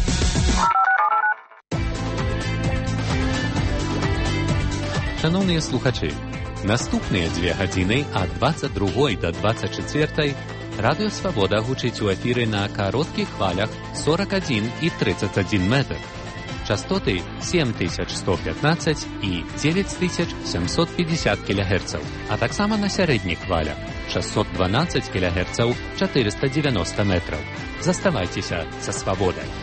N: Шановныя слухачы, наступныя 2 гадзіны ад 22 до 24 Радыё Свабода гучыць у эфіры на кароткіх хвалях 41 і 31 метр. Частоты 7115 і 9750 кГц, а таксама на сярэдніх хвалях 612 кГц 490 метраў. Заставайцеся са свабодай.